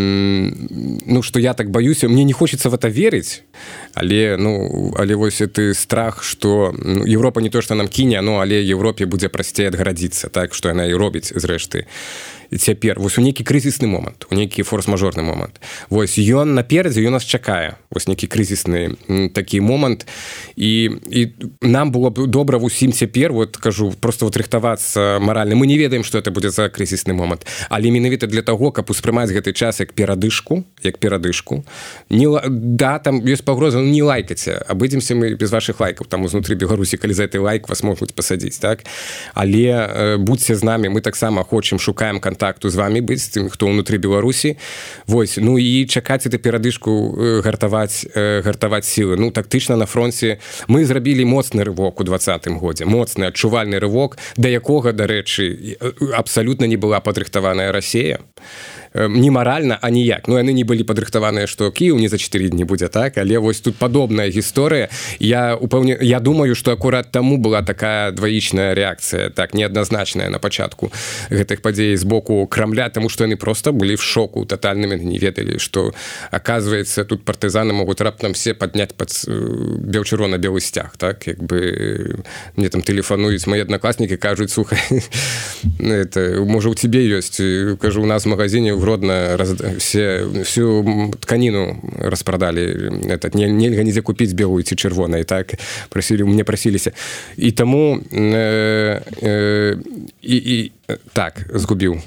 S2: ну, што я так баюся, мне не хочется в это верыць, але, ну, але вось гэты страх, што ну, Европа не то, што нам кіне, ну, але Европе будзе прасцей адгарадзіцца, так, што яна і робіць зрэшты. Цяпер, вось у нейкі крызісны момант, у нейкі форс-мажорны момант. Вось ён наперадзе, ён нас чакае. Вось нейкі крызісны такі момант. І, і нам было б добра усім цяпер, вот кажу, просто вот рыхтавацца маральна. Мы не ведаем, што это будзе за крызісны момант. Але менавіта для таго, каб успрымаць гэты час як перадышку, як перадышку. Не, да, там ёсць пагроза, ну не лайкаце. Абыдземся мы без вашых лайкаў. Там узнутры Беларусі, калі за гэты лайк вас могуць пасадзіць, так? Але э, будьце з намі, мы таксама хочам, шукаем контакт з вами быць, з тым, хто ўнутры Беларусі. Вось, ну і чакаць эту перадышку, гартаваць, гартаваць сілы. Ну, тактычна на фронте мы зрабілі моцны рывок у двадцатым годзе, моцны адчувальны рывок, да якога, дарэчы, абсалютна не была падрыхтаваная Расія. Не маральна, а ніяк. Ну, яны не былі падрыхтаваныя, што Кіеў не за чатыры дні будзе, так? Але вось тут падобная гісторыя. Я, упэўне, я думаю, што акурат таму была такая дваічная рэакцыя, так, неадназначная на пачатку гэтых падзей з боку Крамля, таму што яны проста былі в шоку татальным, не ведалі, што, аказваецца, тут партызаны могуць раптам все падняць пад чырвона-белы сцяг, так? Як бы мне там тэлефануюць мои аднакласнікі, кажуць, слухай, это, можа, у цябе ёсць, кажу, у нас в магазине Гродно раз, все, всю тканину распродали. Этот, не, нельга нельзя купить белую ці чырвонай, так? Просили, мне просиліся. І тому э, э, і, і, так, згубіў.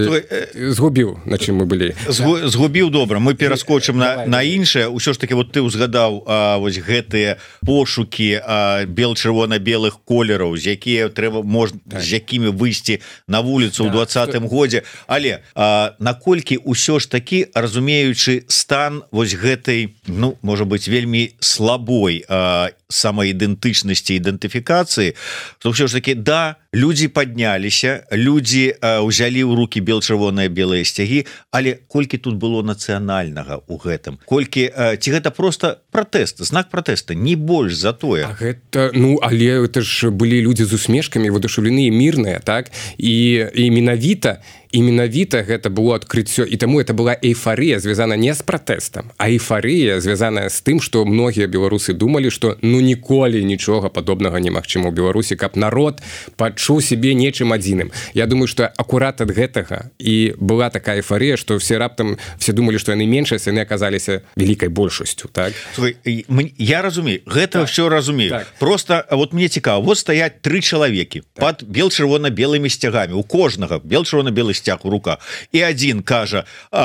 S2: Згубіў, на чым мы былі.
S1: Згубіў, добра. Мы пераскочым на, на іншае. Усё ж таки, вот ты узгадаў а, вось гэтыя пошукі бел-чырвона-белых колераў, з якія трэба, можна, так. з якімі выйсці на вуліцу ў двадцатым годзе. Але а, наколькі ўсё ж таки, разумеючы стан вось гэтай, ну, можа быць, вельмі слабой а, самаідэнтычнасці, ідэнтыфікацыі, то ўсё ж таки, да, людзі падняліся, людзі ўзялі ў рукі бел-чырвоныя белыя сцягі, але колькі тут было нацыянальнага ў гэтым? Колькі, ці гэта просто пратэст, знак пратэста, не больш за тое?
S2: А гэта, ну, але это ж былі людзі з усмешкамі, воодушевленыя, мірныя, так? І, і менавіта, і менавіта гэта было адкрыццё, і таму это была эйфарыя, звязана не з пратэстам, а эйфарыя, звязаная з тым, што многія беларусы думалі, што ну ніколі нічога падобнага немагчыма ў Беларусі, каб народ пачуў сябе нечым адзіным. Я думаю, што акурат ад гэтага і была такая эйфарыя, што все раптам все думалі, што яны меншасць, яны аказаліся вялікай большасцю, так?
S1: я разумею гэта так. Все разумею так. Просто вот мне цікава вот стаять тры чалавекі так. Под бел чырвона-белымі сцягамі у кожнага бел чырвона-белы сцяг у рука і один кажа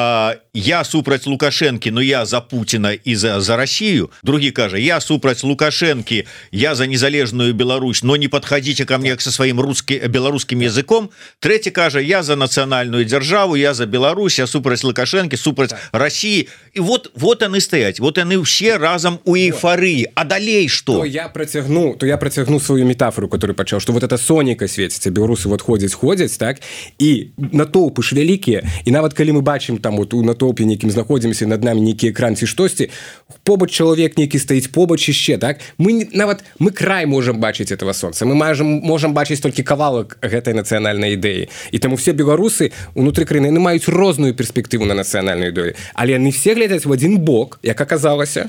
S1: я супраць Лукашэнкі но я за Путина і за за Россию другі кажа я супраць Лукашэнкі я за незалежную Беларусь но не подходите ко мне со сваім русским беларускім языком третий кажа я за нацыянальную дзяржаву я за Беларусь я супраць Лукашэнкі супраць так. России і вот вот яны стаяць вот яны все разом у эйфорыі а далей что
S2: то я процягну то я процягну свою метафору которую пачаў что вот это Соніка светіцца беларусы вот ходзяць ходзяць так і натоўпы ж вялікія і нават калі мы бачым там вот у натоўпе некім знаходзімся над нами нейкі экран ці штосьці побач чалавек нейкі стаіць побач яшчэ так мы нават мы край можем бачыць этого сонца мы можем можем бачыць толькі кавалак гэтай нацыянальнай ідэі і таму все беларусы унутры краіны яны маюць розную перспектыву на нацыянальную ідэю але яны все глядзяць в один бок як аказалася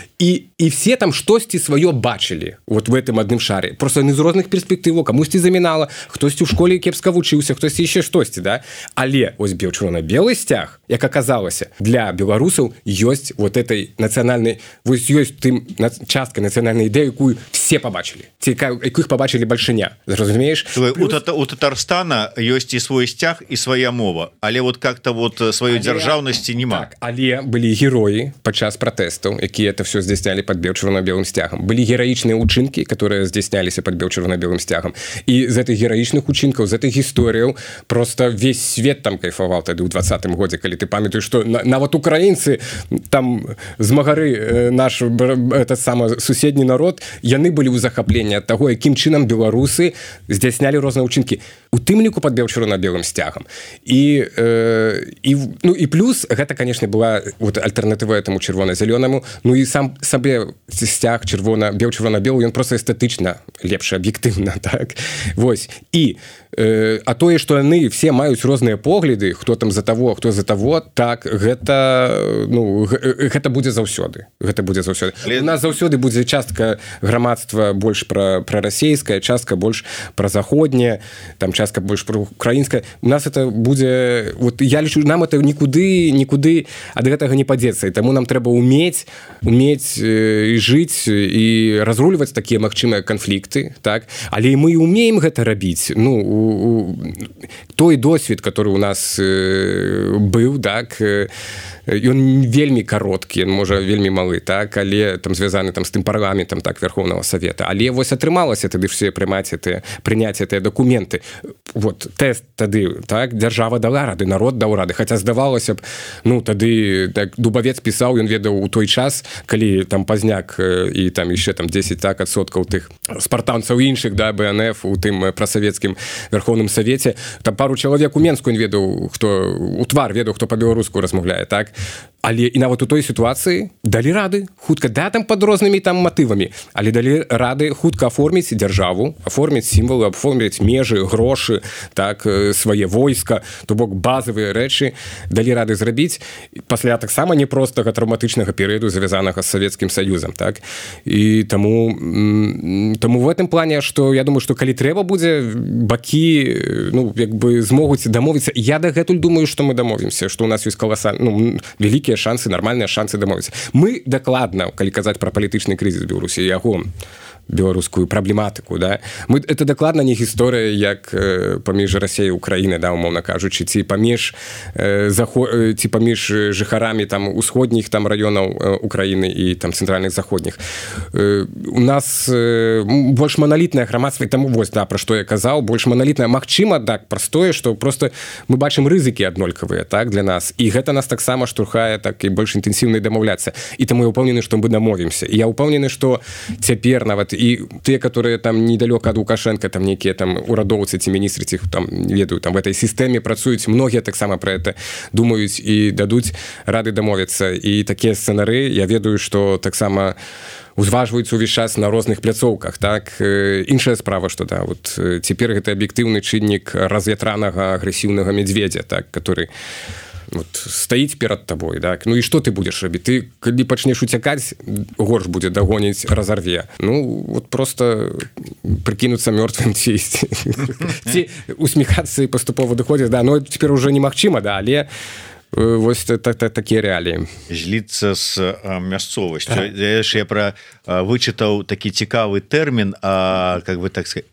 S2: і і все там штосьці сваё бачылі вот в этом адным шаре просто яны з розных перспектываў камусьці замінала хтосьці ў школе кепска вучыўся хтосьці яшчэ штосьці да але ось бел чырвона-белы сцяг як аказалася для беларусаў ёсць вот этой нацыянальнай вось ёсць тым частка нацыянальнай ідэі якую все побачылі цікава якіх побачылі бальшыня зразумееш
S1: Плюс... у Татарстана ёсць і свой сцяг і свая мова але вот как-то вот сваёй але... дзяржаўнасці няма
S2: так, але былі героі падчас пратэстаў якія это все здзяйснялі под бел чырвона-белым сцягам былі гераічныя учынкі которые здзяйсняліся под бел чырвона-белым сцягам і з гэтых гераічных учынкаў з гэтых гісторыяў просто весь свет там кайфаваў тады ў двадцатым годзе калі ты памятаеш что нават украінцы там змагары наш это сама суседні народ яны былі ў захапленні ад таго якім чынам беларусы здзяйснялі розныя учынкі у тым ліку под бел чырвона-белым сцягам і э, і ну і плюс гэта конечно была вот альтэрнатыва этому чырвона-зялёнаму ну і сам сабе сцяг чырвона бел чырвона-белы ён просто эстэтычна лепш аб'ектыўна так вось і э, а тое што яны все маюць розныя погляды хто там за того хто за того так гэта ну гэта будзе заўсёды гэта будзе заўсёды у нас заўсёды будзе частка грамадства больш пра пра расійская частка больш пра заходняе там частка больш пра украінская у нас это будзе вот я лічу нам это нікуды нікуды ад гэтага не падзецца і таму нам трэба умець умець і жыць і разруліваць такія магчымыя канфлікты так але мы умеем гэта рабіць ну у, у, той досвед который у нас э, быў так э, ён вельмі кароткі можа вельмі малы так але там звязаны там з тым парламентам так Верховного Совета але вось атрымалася тады все прымаць это прыняць гэтыя дакументы вот тэст тады так дзяржава дала рады народ даў рады хаця здавалася б ну тады так Дубавец пісаў ён ведаў у той час калі там пазняк і там яшчэ там десять так адсоткаў тых спартанцаў іншых да БНФ у тым прасавецкім Верховным Совете там пару чалавек у Менску ён ведаў хто у твар ведаў хто па-беларуску размаўляе так але і нават у той сітуацыі далі рады хутка да там пад рознымі там матывамі але далі рады хутка аформіць дзяржаву аформіць сімвалы аформіць межы грошы так свае войска то бок базавыя рэчы далі рады зрабіць пасля таксама непростага траўматычнага перыяду завязанага з Савецкім Саюзам так і таму таму в этом плане што я думаю што калі трэба будзе бакі ну як бы змогуць дамовіцца я дагэтуль думаю што мы дамовімся што у нас ёсць каласальны ну вялікія шансы нармальныя шансы дамовіцца мы дакладна калі казаць пра палітычны крызіс Беларусі яго беларускую праблематыку да мы это дакладна не гісторыя як э, паміж Расіяй Украіны да умоўна кажучы ці паміж э, заход ці паміж жыхарамі там усходніх там раёнаў э, Украіны і там цэнтральных заходніх э, у нас э, больш маналітнае грамадства і таму вось да пра што я казаў больш маналітнае магчыма так простое што просто мы бачым рызыкі аднолькавыя так для нас і гэта нас таксама штурхае так і больш інтэнсіўна дамаўляцца і таму я ўпэўнены што мы дамовімся і я ўпэўнены што цяпер нават і тыя которые там недалёка ад Лукашенко там нейкія там урадоўцы ці міністры ці там ведаю там в этой сістэме працуюць многія таксама пра это думаюць і дадуць рады дамовіцца і такія сцэнары я ведаю што таксама узважваюцца увесь час на розных пляцоўках так іншая справа што да вот цяпер гэта аб'ектыўны чыннік раз'ятранага агрэсіўнага медведя так который вот стаіць перад табой так ну і што ты будзеш рабіць ты калі пачнеш уцякаць горш будзе дагоніць разарве ну вот просто прыкінуцца мёртвым ці ці усміхацца і паступова выходзіць да ну цяпер уже немагчыма да але вось такія рэаліі
S1: зліцца з мясцовасцю. Я пра вычытаў такі цікавы тэрмін, как бы так сказать,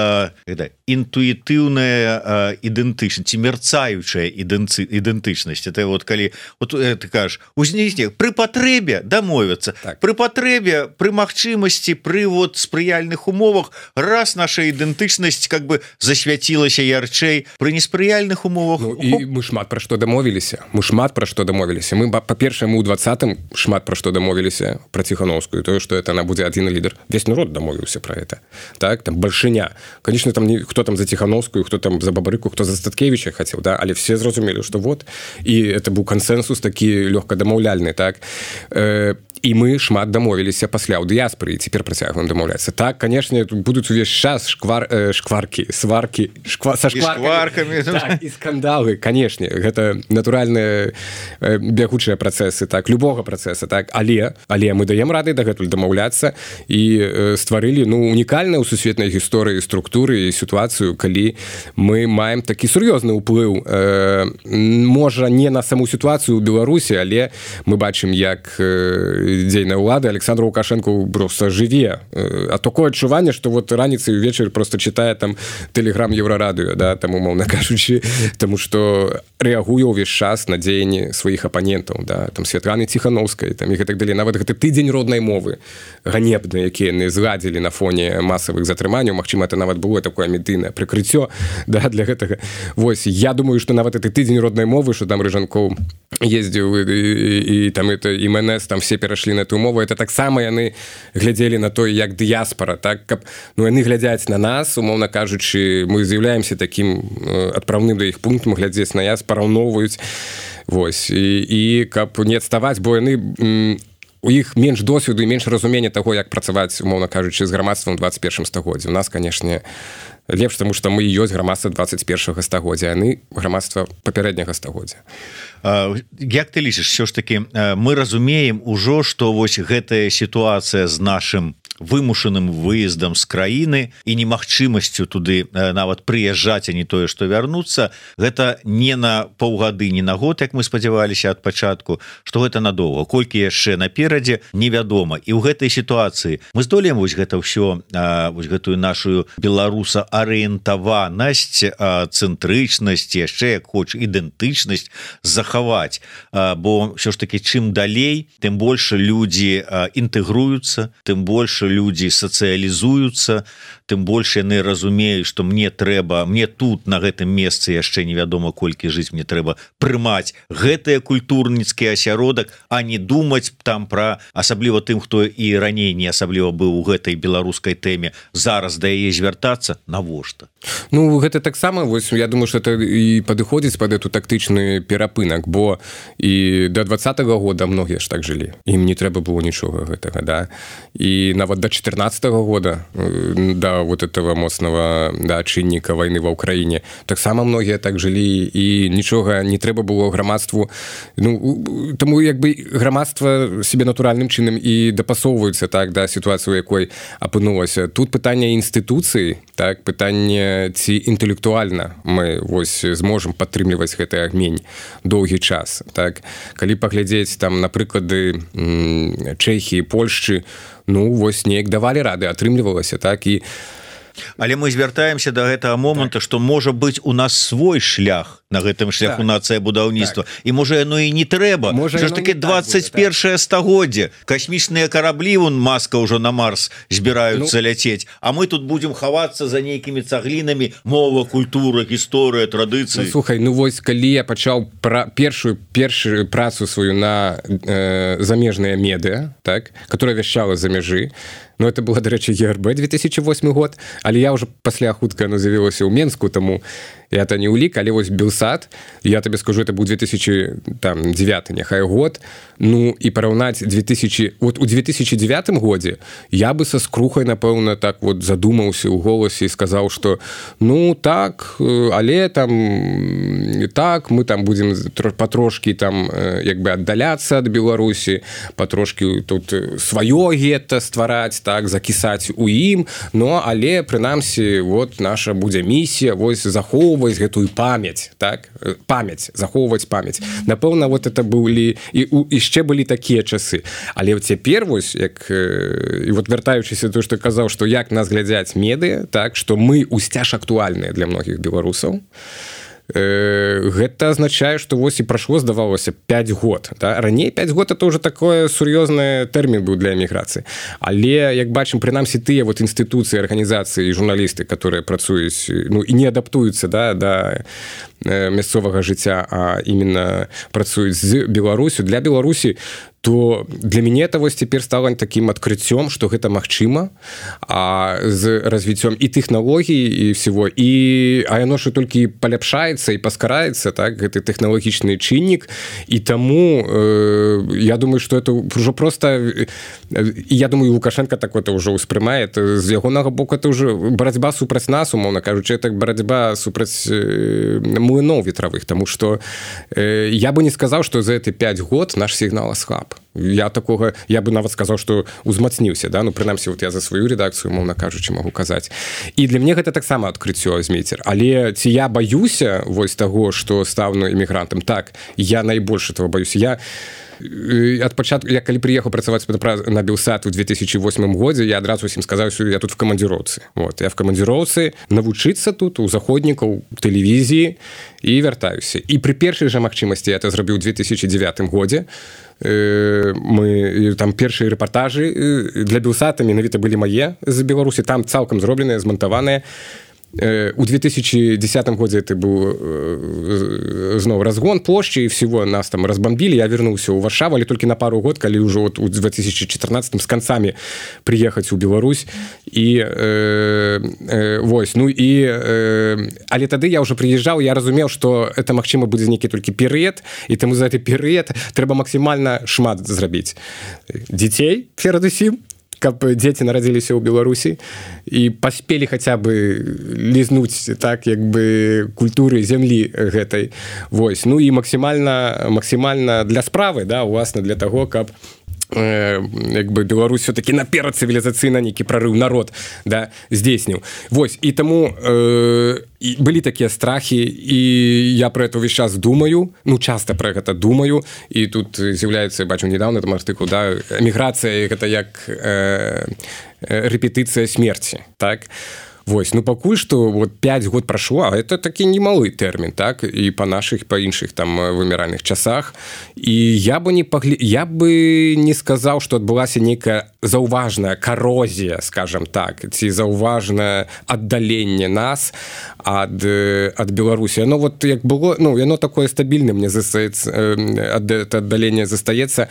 S1: інтуітыўная ідэнтычнасць ці мерцаючая ідэнтычнасць. Это вот калі вот ты кажаш узнікне пры патрэбе дамовіцца, пры патрэбе, пры магчымасці, пры вот спрыяльных умовах раз наша ідэнтычнасць как бы засвяцілася ярчэй, пры неспрыяльных умовах.
S2: Ну, і мы шмат пра што дамовіліся. Мы шмат пра што дамовіліся. Мы, па-першае, мы ў двадцатым шмат пра што дамовіліся пра Ціхановскую, тое, што это она будзе адзіны лідар. Весь народ дамовіўся пра гэта. Так, там бальшыня. Конечно, там не хто там за Ціхановскую, хто там за Бабарыку, хто за Статкевіча хацеў, да, але все зразумелі, што вот, і это быў кансенсус такі лёгка дамаўляльны, так. Э, і мы шмат дамовіліся пасля ў дыяспары, і цяпер працягваем дамаўляцца. Так, канешне, будуць увесь час шквар, э, шкваркі, сваркі, шква, са шкваркамі, так, і скандалы, канешне, гэта натуральныя э, бягучыя працэсы, так, любога працэса, так, але, але мы даем рады дагэтуль дамаўляцца і э, стварылі, ну, унікальна ў сусветнай гісторыі структуры і сітуацыю, калі мы маем такі сур'ёзны ўплыў, э, можа, не на саму сітуацыю ў Беларусі, але мы бачым, як э, дзейнай улады Александр Лукашенко просто жыве. А такое адчуванне, што вот раніцай увечары просто чытае там тэлеграм Еўрарадыё, да, там умоўна кажучы, таму што рэагуе ўвесь час на дзеянні сваіх апанентаў, да, там Святланы Ціхановскай, там і гэтак далей. Нават гэты тыдзень роднай мовы ганебны, які яны згадзілі на фоне масавых затрыманняў, магчыма, это нават было такое медыйнае прыкрыццё, да, для гэтага. Вось, я думаю, што нават гэты тыдзень роднай мовы, што там Рыжанкоў ездзіў і, і, і там это эм эн эс, там все перайшлі на эту мову, это таксама яны глядзелі на то, як дыяспара, так, каб, ну, яны глядзяць на нас, умоўна кажучы, мы з'яўляемся такім адпраўным да іх пунктам, глядзець на нас, параўноўваюць, вось, і, і каб не адставаць, бо яны у іх менш досведу і менш разумення таго, як працаваць, умоўна кажучы, з грамадствам у двадцать першым стагоддзі. У нас, канешне, лепш, таму што мы і ёсць грамадства двадцать першага стагоддзя, яны грамадства папярэдняга стагоддзя.
S1: Як ты лічыш, все ж таки мы разумеем ужо, што вось гэтая сітуацыя з нашым вымушаным выездам з краіны і немагчымасцю туды нават прыязджаць, а не тое, што вярнуцца, гэта не на паўгады, не на год, як мы спадзяваліся ад пачатку, што гэта надоўга. Колькі яшчэ наперадзе, невядома. І ў гэтай сітуацыі мы здолеем вось гэта ўсё, вось гэтую нашу беларусаарыентаванасць, цэнтрычнасць, яшчэ як хоч ідэнтычнасць захаваць. Бо ўсё ж такі, чым далей, тым больш людзі інтэгруюцца, тым больш людзі сацыялізуюцца, тым больш яны разумеюць, што мне трэба, мне тут на гэтым месцы яшчэ невядома колькі жыць, мне трэба прымаць гэтыя культурніцкі асяродак, а не думаць там пра, асабліва тым, хто і раней не асабліва быў у гэтай беларускай тэме, зараз да яе звяртацца, навошта?
S2: Ну, гэта таксама, вось, я думаю, што это і падыходзіць пад эту тактычны перапынак, бо і да двадцатага года многія ж так жылі, ім не трэба было нічога гэтага, да, і нават до четырнадцатого года, до вот этого моцнага, да, чынніка войны ва Ўкраіне, таксама многія так жылі, і нічога не трэба было грамадству, ну, таму як бы грамадства себе натуральным чынам і дапасоўваюцца, так, да сітуацыі, у якой апынулася. Тут пытанне інстытуцыі, так, пытанне ці інтэлектуальна мы вось зможам падтрымліваць гэты агмень доўгі час, так. Калі паглядзець там на прыклады Чэхіі, Польшчы, ну, вось неяк давалі рады, атрымлівалася, так, і...
S1: Але мы звяртаемся да гэтага моманта, што можа быць у нас свой шлях на гэтым шляху, так, нацыя будаўніцтва, так. І можа яно і не трэба, можа ж таки двадцать першае стагоддзе, касмічныя караблі, вон Маска ўжо на Марс збіраюцца, ну, ляцець, а мы тут будзем хавацца за нейкімі цаглінамі, мова, культура, гісторыя, традыцыі.
S2: Ну, слухай, ну вось калі я пачаў пра першую першую працу сваю на э, замежныя медыа, так, которая вяшчала за мяжы, ну, это было, дарэчы, Е Эр Бэ две тысячи восьмы год, але я ўжо пасля хутка ну, з'явілася ў Менску, таму это не улік, але вось Белсат, я табе скажу, это быў две тысячи девяты, няхай год, ну, і параўнаць две тысячи... Вот у две тысячи девятым годзе я бы са скрухай, напэўна, так вот задумаўся ў голасе і сказаў, што, ну, так, але там, так, мы там будзем патрошкі там, як бы аддаляцца ад Беларусі, патрошкі тут сваё гета ствараць, так, закісаць у ім, но, але, прынамсі, вот наша будзе місія, вось, захоўваць захоўваць гэтую памяць, так, памяць, захоўваць памяць. Напэўна, вот это былі і яшчэ былі такія часы. Але цяпер вось як і вот вяртаючыся то, што казаў, што як нас глядзяць медыа, так, што мы ўсцяж актуальныя для многіх беларусаў. Гэта азначае, што вось і прайшло, здавалося, пяць год. Да? Раней пяць год это ўжо такое сур'ёзны тэрмін быў для эміграцыі. Але, як бачым, прынамсі тыя вот інстытуцыі, арганізацыі і журналісты, которые працуюць, ну, і не адаптуюцца, да, да мясцовага жыцця, а именно працуюць з Беларусю, для Беларусі, то для мяне это вось цяпер стала таким адкрыццём, што гэта магчыма, а з развіццём і тэхналогій і всего, і а яно ж толькі паляпшаецца і паскараецца, так, гэты тэхналагічны чыннік, і таму э, я думаю, што это ўжо просто, і я думаю, Лукашенко так это ўжо ўспрымае, з ягонага боку это ўжо барацьба супраць нас, умоўна кажучы, это барацьба супраць э, млыноў ветравых, таму што э, я бы не сказаў, што за эти пяць год наш сігнал аслаб. Я такога, я бы нават сказаў, што узмацніўся, да? Ну, прынамсі, вот я за сваю редакцыю, мовна кажучы, могу казаць. І для мяне гэта таксама адкрыццё, Змейцер. Але ці я баюся вось таго, што стану эмігрантам? Так, я найбольш этого баюся. Я ад пачатку, я калі прыехаў працаваць на Белсат у две тысячи восьмым годзе, я адразу усім сказаў, що я тут в камандзіроўцы. Вот, я в камандзіроўцы навучыцца тут у заходнікаў тэлевізіі і вяртаюся. І пры першай жа магчымасці я это зрабіў у две тысячи девятым годзе. Мы там першыя рэпартажы для Белсата менавіта былі мае з Беларусі, там цалкам зробленыя, змантаваныя. У две тысячи десятым годзе это быў зноў разгон плошчы і всего, нас там разбомбілі, я вернуўся ў Варшаву, але толькі на пару год, калі ўжо вот у две тысячи четырнадцатым з канцамі прыехаць у Беларусь і э, э, вось, ну і э, але тады я ўжо прыязджаў, я разумеў, што это магчыма будзе нейкі толькі перыяд, і таму за гэты перыяд трэба максімальна шмат зрабіць дзяцей перадусім, каб дзеці нарадзіліся ў Беларусі і паспелі хаця бы лізнуць, так, як бы культуры зямлі гэтай. Вось, ну і максімальна максімальна для справы, да, уласна для таго, каб як бы Беларусь все-таки наперад цывілізацыйна нейкі прарыў народ, да, здзейсніў. Вось, і таму э, і былі такія страхі, і я про это ўвесь час думаю, ну, часта про гэта думаю, і тут з'яўляецца, бачу, недавно там артыкул, да, эміграцыя гэта як э, рэпетыцыя смерці, так. Вось, ну пакуль што вот пяць год прашло, а это такі немалы тэрмін, так, і па нашых, па іншых там выміральных часах, і я бы не пагле... я бы не сказаў, што адбылася нейкая заўважная карозія, скажем так, ці заўважнае аддаленне нас ад, ад Беларусі. Яно вот як было, ну, яно такое стабільнае, мне застаецца, аддаленне застаецца,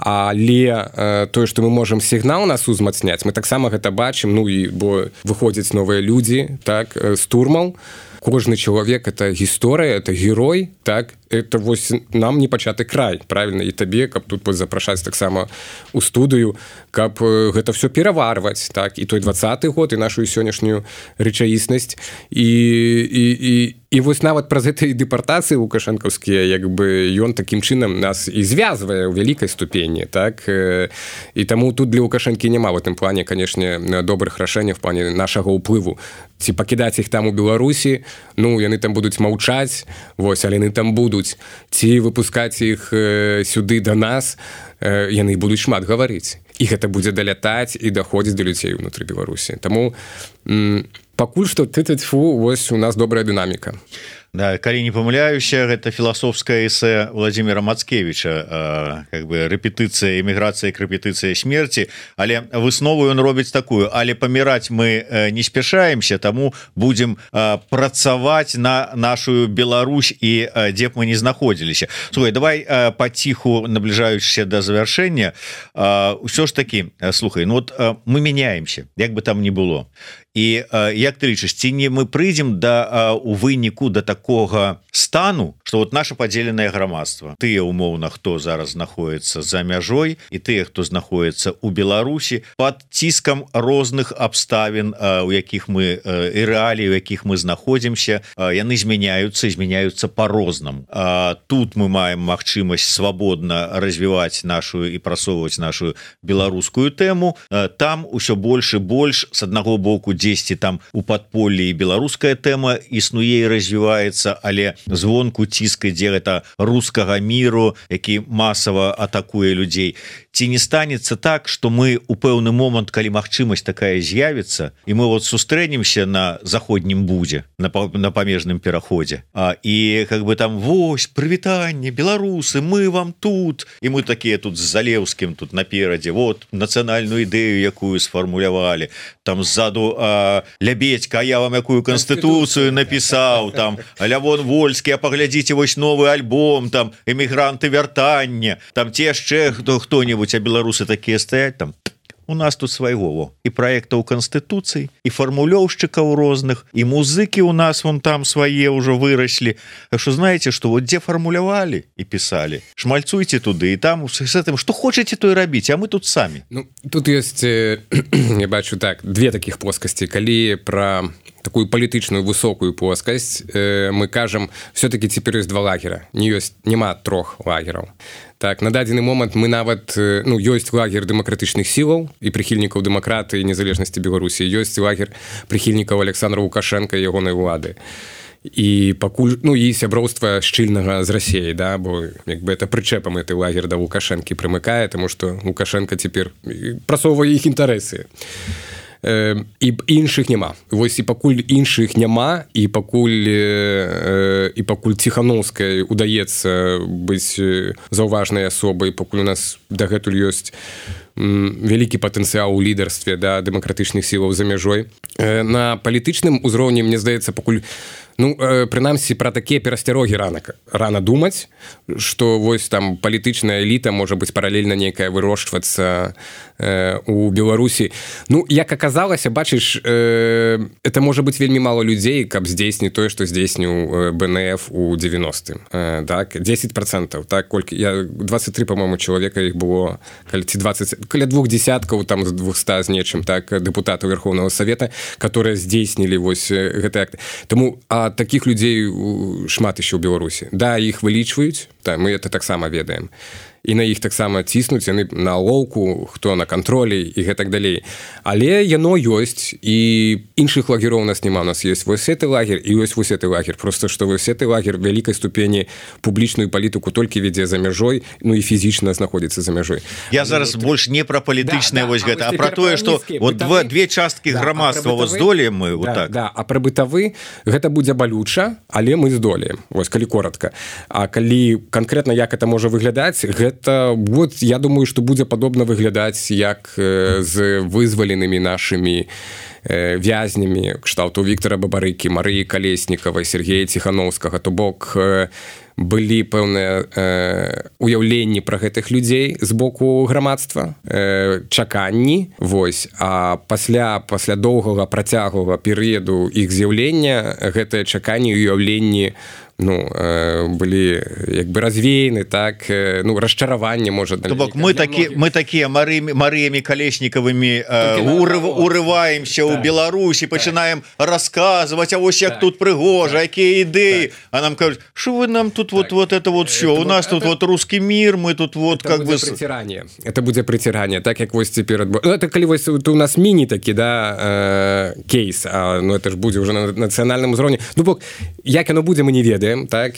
S2: але тое, што мы можам сігнал нас узмацняць, мы таксама гэта бачым, ну, і бо выходзяць новыя людзі, так, з турмаў. Кожны чалавек — это гісторыя, это герой, так, это вось нам не пачаты край, правильно, і табе, каб тут запрашаць таксама у студыю, каб гэта все пераварваць, так, і той двадцаты год, і нашу сённяшнюю рэчаіснасць, і, і, і, і вось нават праз гэтай дэпартацыі лукашэнкаўскія, як бы ён такім чынам нас і звязвае ў вялікай ступені, так, і таму тут для Лукашэнкі няма в гэтым плане, канешне, добрых рашэнняў в плане нашага ўплыву. Ці пакідаць іх там у Беларусі, ну, яны там будуць маўчаць, вось, але яны там будуць. Ці выпускаць іх э, сюды да нас, э, яны будуць шмат гаварыць. І гэта будзе далятаць і даходзіць да людзей унутры Беларусі. Таму м- пакуль што ты-ты-тьфу, вось у нас добрая дынаміка.
S1: Да, калі не памыляюся, гэта філасофскае эсэ Владимира Мацкевіча, как бы рэпетыцыя эміграцыі к рэпетыцыі смерці, але выснову ён робіць такую: але паміраць мы не спяшаемся, таму будзем працаваць на нашу Беларусь і дзе б мы не знаходзіліся. Слухай, давай паціху, набліжаючыся да завяршэння, ўсё ж такі, слухай, ну вот мы мяняемся, як бы там ни было. І як ты лічыш, ці не мы прыйдзем да у выніку да такога стану, што вот наше падзеленае грамадства, тыя умоўна, хто зараз знаходіцца за мяжой, і тыя, хто знаходіцца ў Беларусі, пад ціскам розных абставін, у якіх мы і рэалій, у якіх мы знаходзімся, яны змяняюцца, змяняюцца по-рознаму. Тут мы маем магчымасць свабодна развіваць нашу і прасоўваць нашу беларускую тэму, там усё больш і больш з аднаго боку дзесьці там у падполлі і беларуская тэма існуе і развіваецца, але звонку ціск ідзе гэта рускага міру, які масава атакуе людзей. Ці не станецца так, што мы у пэўны момант, калі магчымасць такая з'явіцца, і мы вот сустрэнемся на заходнім будзе, на, на памежным пераходзе, а, і как бы там вось прывітанне, беларусы, мы вам тут, і мы такія тут з Залеўскім тут наперадзе, вот нацыянальную ідэю, якую сфармулявалі, там ззаду а, Лябедька, а я вам якую канстытуцыю напісаў, там Лявон Вольскі, а паглядзіце вось новы альбом, там эмігранты вяртання, там ці яшчэ хто хто-нибудь, а беларусы такія стаяць там. У нас тут свайго і праектаў канстытуцый, і фармулёўшчыкаў розных, і музыкі у нас вон там свае ўжо выраслі. Так што знаеце, што вот дзе фармулявалі і пісалі, шмальцуйце туды, і там з гэтым што хочаце, то і рабіць, а мы тут самі.
S2: Ну, тут ёсць, я бачу так, две такіх плоскасці. Калі пра такую палітычную высокую плоскасць э, мы кажам, все-таки цяпер ёсць два лагера, не ёсць, няма трох лагераў. Так, на дадзены момант мы нават, ну, ёсць лагер дэмакратычных сілаў і прыхільнікаў дэмакраты і незалежнасці Беларусі, ёсць лагер прыхільнікаў Александра Лукашенка і ягонай улады. І пакуль, ну, і сяброўства шчыльнага з Расіяй, да, бо як бы это прычэпам гэты лагер да Лукашэнкі прымыкае, таму што Лукашенка цяпер прасоўвае іх інтарэсы. Э, і іншых няма. Вось і пакуль іншых няма, і пакуль э, і пакуль Ціханаўскай удаецца быць заўважнай асобай, пакуль у нас дагэтуль ёсць м, вялікі патэнцыял у лідарстве, да, дэмакратычных сілаў за мяжой. Э, на палітычным узроўні, мне здаецца, пакуль ну, э, прынамсі, пра такія перасцярогі рана, рана думаць, што вось там палітычная эліта можа быць паралельна нейкая вырошчвацца э, у Беларусі. Ну, як аказалася, бачыш, э, это можа быць вельмі мала людзей, каб здзейсніць тое, што здзейсніў бэ эн эф у дзевяностым. Э, так, дзесяць процентаў, так, колькі, я, двадцать три, по-моему, чалавека іх было, каля, ці двадцать, каля двух десяткаў, там, з двухста з нечым, так, дэпутатаў Верховного Совета, которые здзейснілі вось гэты акт. Таму, а таких людзей шмат еще ў Беларусі. Да, іх вылічваюць, да, мы это таксама ведаем. І на іх таксама ціснуць, яны на лоўку, хто на кантролі і гэтак далей. Але яно ёсць, і іншых лагероў у нас няма. У нас ёсць вось гэты лагер і ёсць вось гэты лагер. Просто што вось гэты лагер вялікай ступені публічную палітыку толькі вядзе за мяжой, ну і фізічна знаходзіцца за мяжой.
S1: Я зараз ну, больш не пра палітычнае да, вось да, гэта, а, а пра тое, што вот два, две часткі да, грамадства вот здолеем мы вот
S2: да,
S1: так.
S2: Да, а пра бытавы гэта будзе балюча, але мы здолеем. Вось калі коротка. А калі канкрэтна як это можа выглядаць, гэта вот я думаю, што будзе падобна выглядаць як э, з вызваленымі нашымі э, вязнямі кшталту Віктора Бабарыкі, Марыі Калеснікавай, Сергея Ціханаўскага, то бок э, былі пэўныя э, уяўленні пра гэтых людзей з боку грамадства, э, чаканні, вось, а пасля пасля доўгага працяглага перыяду іх з'яўлення гэтыя чаканні і уяўленні ну, э, былі як бы развеяны, так, э, ну, расчараванне, можа...
S1: То бок мы, такі, мы такія Марыямі, Марыямі Калеснікавымі э, урыв, урываемся ў Беларусі, пачынаем расказваць, а вось як тут прыгожа, якія ідэі, а нам кажуць, што вы нам тут вот, вот это вот все, у нас тут вот русский мир, мы тут вот как бы...
S2: Это будзе прыціранне, это будзе прыціранне, так як вось цяпер... Ну, это калі вось у нас міні такі, да, э, кейс, а, ну, это ж будзе ўжо на нацыянальным узроўні. Ну, бок, як яно будзе, мы не ведаем, так,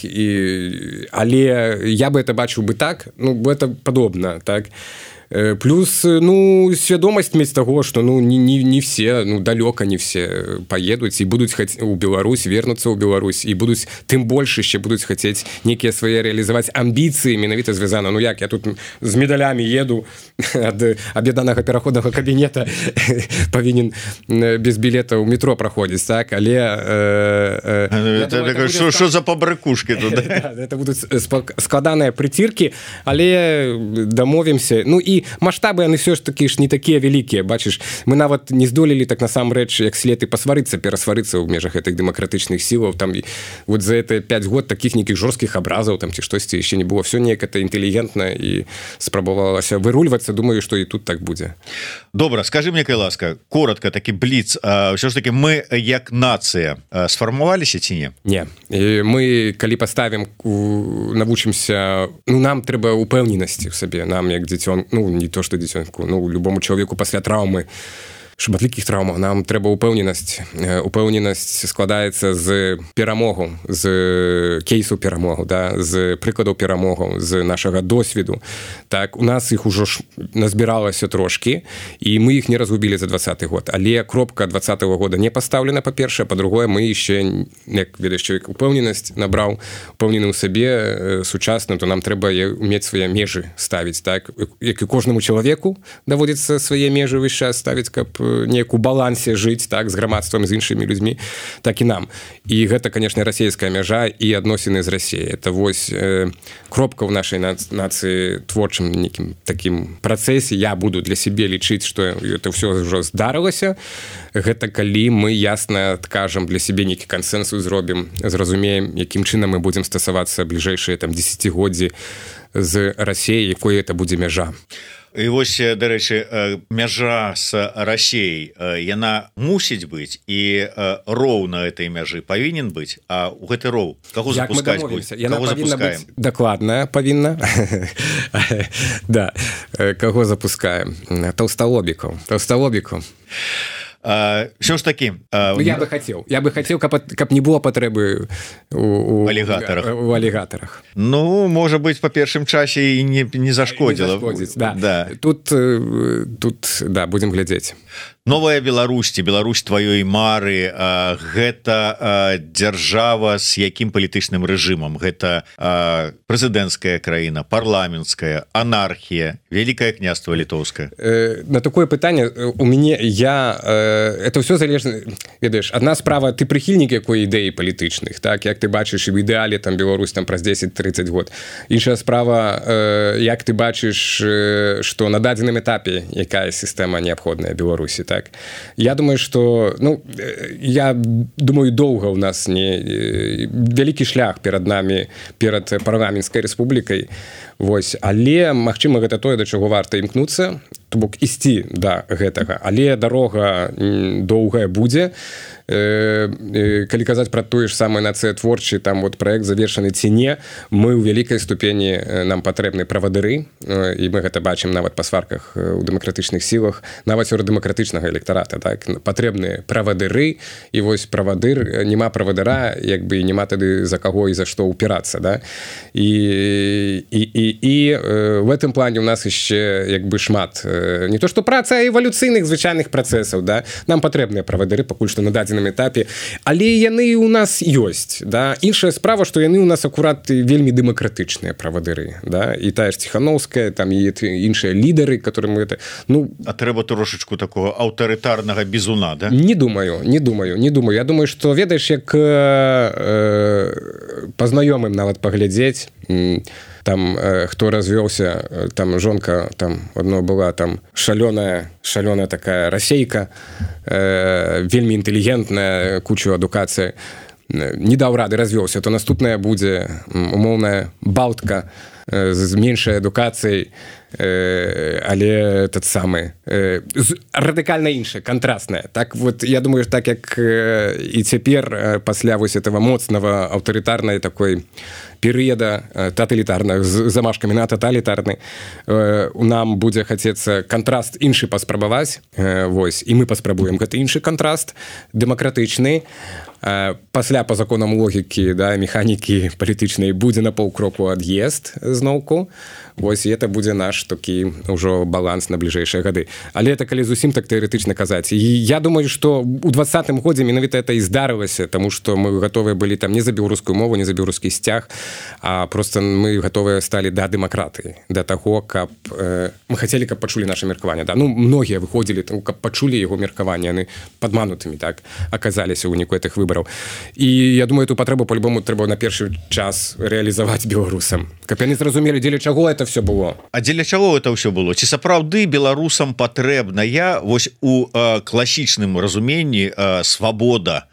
S2: і, але я бы это бачыў бы так, ну, это падобна, так. Плюс, ну, свядомасць мець таго, што, ну, не, не, не все, ну, далёка не все паедуць і будуць хаць... у Беларусь, вернуцца ў Беларусь, і будуць, тым больш яшчэ будуць хацець нейкія свае рэалізаваць амбіцыі, менавіта звязана. Ну, як, я тут з медалямі еду ад аб'яднанага пераходнага кабінета, павінен без білета ў метро праходзіць, так, але...
S1: Што за пабрыкушкі тут?
S2: Это будуць складаныя прыціркі, але дамовімся. Ну, і маштабы яны все ж такі ж не такія вялікія, бачыш, мы нават не здолелі так насамрэч як след і пасварыцца, перасварыцца ў межах гэтых дэмакратычных сілаў, там вот за это пять год такіх нейкіх жорсткіх абразаў там ці штосьці яшчэ не было, все неяк это інтэлігентна і спрабавалася вырульвацца, думаю, што і тут так будзе.
S1: Добра, скажи мне, кай ласка, коротко такі бліц, ўсё ж таки мы як нацыя сфармаваліся ці не?
S2: Не, мы калі паставім, навучымся, ну нам трэба упэўненасці ў сабе, нам як дзіцён, ну не то, што дзіцёнку, ну любому чалавеку пасля траўмы шматлікіх траўмах. Нам трэба упэўненасць. Упэўненасць складаецца з перамогу, з кейсу перамогу, да, з прыкладаў перамогу, з нашага досведу. Так, у нас іх ужо назбіралася трошкі, і мы іх не разгубілі за двадцаты год. Але кропка двадцатого года не пастаўлена, па-першае, па-другое, мы яшчэ, як ведаеш, чалавек упэўненасць набраў, упэўнены ў сабе сучасна, то нам трэба мець свае межы ставіць, так? Як і кожнаму чалавеку даводзіцца свае межы ўвесь час ставіць, каб неяк у балансе жыць, так, з грамадствам, з іншымі людзьмі, так і нам. І гэта, канешне, расійская мяжа і адносіны з Расіяй. Это вось э, кропка ў нашай нацыі творчым нейкім такім працэсе. Я буду для сябе лічыць, што это ўсё ўжо здарылася. Гэта калі мы ясна адкажам для сябе нейкі кансэнсус зробім, зразумеем, якім чынам мы будзем стасавацца бліжэйшыя там дзесяцігоддзі з Расіяй, якой это будзе мяжа.
S1: І вось, дарэчы, мяжа з Расіяй, яна мусіць быць, і роў на этой мяжы павінен быць, а ў гэты роў каго запускаць будзе?
S2: Яна павінна быць дакладная, павінна. Да, каго запускаем? Таўсталобікаў. Таўсталобікаў.
S1: Що ж такі?
S2: Ну, я бы хацеў. Я бы хацеў, каб, каб не было патрэбы у, у,
S1: алігатарах.
S2: у алігатарах.
S1: Ну, можа быць, па першым часе і не, не зашкодзіла.
S2: Не да.
S1: Да.
S2: Тут, тут, да, будзем глядзець.
S1: Новая Беларусь, Беларусь тваёй мары, гэта дзяржава з якім палітычным рэжымам? Гэта прэзідэнцкая краіна, парламенцкая, анархія, Вялікае княства літоўскае?
S2: На такое пытанне у мяне я... Это ўсё залежна, ведаеш, адна справа, ты прыхільнік якой ідэі палітычных, так, як ты бачыш і ў ідэале там Беларусь там праз дзесяць-трыццаць год. Іншая справа, як ты бачыш, што на дадзеным этапе якая сістэма неабходная Беларусі, так. Я думаю, што, ну, я думаю, доўга ў нас не вялікі шлях перад намі, перад парламенцкай рэспублікай. Вось, але магчыма гэта тое, да чаго варта імкнуцца, то бок ісці да гэтага, але дарога доўгая будзе. Калі казаць пра тое ж самае нацыятворчы там вот праект завершаны ці не, мы ў вялікай ступені нам патрэбны правадыры, і мы гэта бачым нават па сварках у дэмакратычных сілах, нават сярод дэмакратычнага электарата, так, патрэбныя правадыры, і вось правадыр, няма правадыра, як бы няма тады за каго і за што ўпірацца, да? І, і, і, і в гэтым плане у нас яшчэ як бы шмат не то што праца, а эвалюцыйных звычайных працэсаў, да? Нам патрэбныя правадыры, пакуль што на дадзеным этапе, але яны у нас ёсць, да. Іншая справа, што яны у нас акурат вельмі дэмакратычныя правадыры, да, і тая ж Ціхановская, там і іншыя лідары, которым это, ну,
S1: а трэба трошечку такого аўтарытарнага бізуна, да?
S2: Не думаю, не думаю, не думаю. Я думаю, што ведаеш, як э, пазнаёмым нават паглядзець, там э, хто развёўся, там жонка там одно была там шалёная, шалёная такая расейка, э, вельмі інтэлігентная, кучу адукацыі, не даў рады, развёўся, то наступная будзе умоўная балтка э, з меншай адукацыяй, э, але тот самы э, радыкальна іншая, кантрасная. Так вот, я думаю, так як э, і цяпер э, пасля вось этого моцнага аўтарытарнай такой перыяда таталітарных з замашкамі на таталітарны, э, нам будзе хацецца кантраст іншы паспрабаваць, э, вось, і мы паспрабуем гэты іншы кантраст дэмакратычны. Э, пасля па законам логікі, да, механікі палітычнай будзе на паўкроку ад'езд зноўку. Вось, і это будзе наш такі ўжо баланс на бліжэйшыя гады. Але это калі зусім так тэарэтычна казаць. І я думаю, што ў двадцатым годзе менавіта это і здарылася, таму што мы гатовыя былі там не за беларускую мову, не за беларускі сцяг, а просто мы гатовыя сталі да дэмакратыі, да таго, каб э, мы хацелі, каб пачулі наша меркаванне. Да? Ну, многія выходзілі, там, каб пачулі яго меркаванне, яны падманутымі, так, аказаліся ў выніку гэтых выбараў. І я думаю, эту патрэбу па-любому трэба на першы час рэалізаваць беларусам. Каб яны зразумелі, дзеля чаго это все было.
S1: А дзеля чаго это ўсё было? Ці сапраўды беларусам патрэбная вось у э, класічным разуменні э, свабода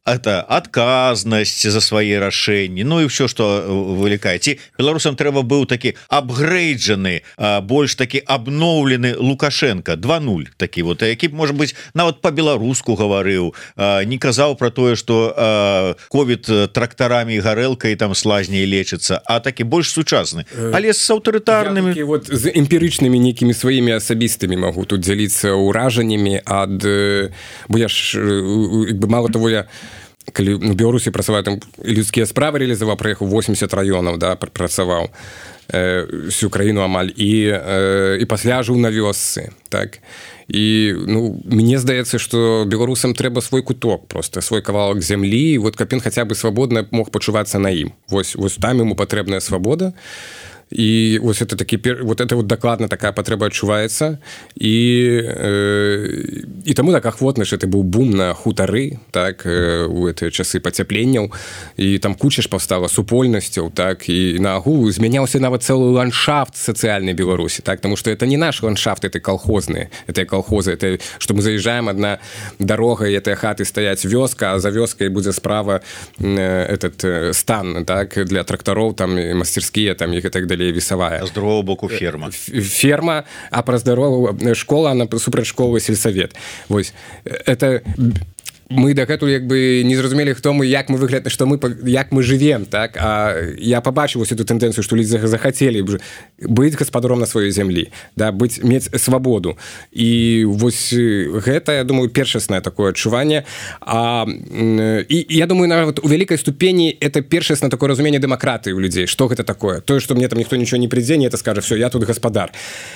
S1: это адказнасць за свае рашэнні, ну і все, что вылікае. Ці беларусам трэба быў такі апгрейджаны, больш такі абноўлены Лукашенко два нуль такі вот, які можа быть нават по-беларуску гаварыў, не казаў про тое, что ковід трактарамі і гарэлкай там слазней лечыцца, а такі больш сучасны, але з аўтарытарнымі,
S2: вот з эмпірычнымі нейкімі сваімі асабістымі могу тут дзяліцца ўражаннямі ад, бо я ж бы мало того, я калі на Беларусі працаваў, там людскія справы реалізаваў, праехаў восемьдесят раёнаў, да, працаваў всю краіну амаль, і, і пасля жыў на вёсцы, так. І ну, мне здаецца, што беларусам трэба свой куток, просто свой кавалак зямлі, вот каб ён хаця бы свабодна мог пачувацца на ім. Вось, вось там яму патрэбная свабода. І вось это такі, вот это вот дакладна такая патрэба адчуваецца, і э, і таму так ахвотна, што это быў бум на хутары, так, э, у гэтыя часы пацяпленняў, і там куча ж паўстала супольнасцяў, так, і на агул змяняўся нават цэлы ландшафт сацыяльнай Беларусі, так, таму што это не наш ландшафт, это колхозныя, это колхозы, это што мы заязджаем, адна дарога, і гэтыя хаты стаяць вёска, а за вёскай будзе справа э, этот э, стан, так, для трактароў, там, мастерскія, там, і так далее, весавая.
S1: З другого боку ферма.
S2: Ферма, а праз дарогу школа, а насупраць школы сельсавет. Вось. Это мы дагэтуль як бы не зразумелі, хто мы, як мы выгляд, што мы, як мы жывем, так? А я пабачыў вось эту тэндэнцыю, што людзі захацелі быць гаспадаром на сваёй зямлі, да, быць, мець свабоду. І вось гэта, я думаю, першаснае такое адчуванне. А, і, і я думаю, нават у вялікай ступені это першаснае такое разуменне дэмакратыі ў людзей. Што гэта такое? Тое, што мне там ніхто нічого не прыйдзе, не это скажа, все, я тут гаспадар.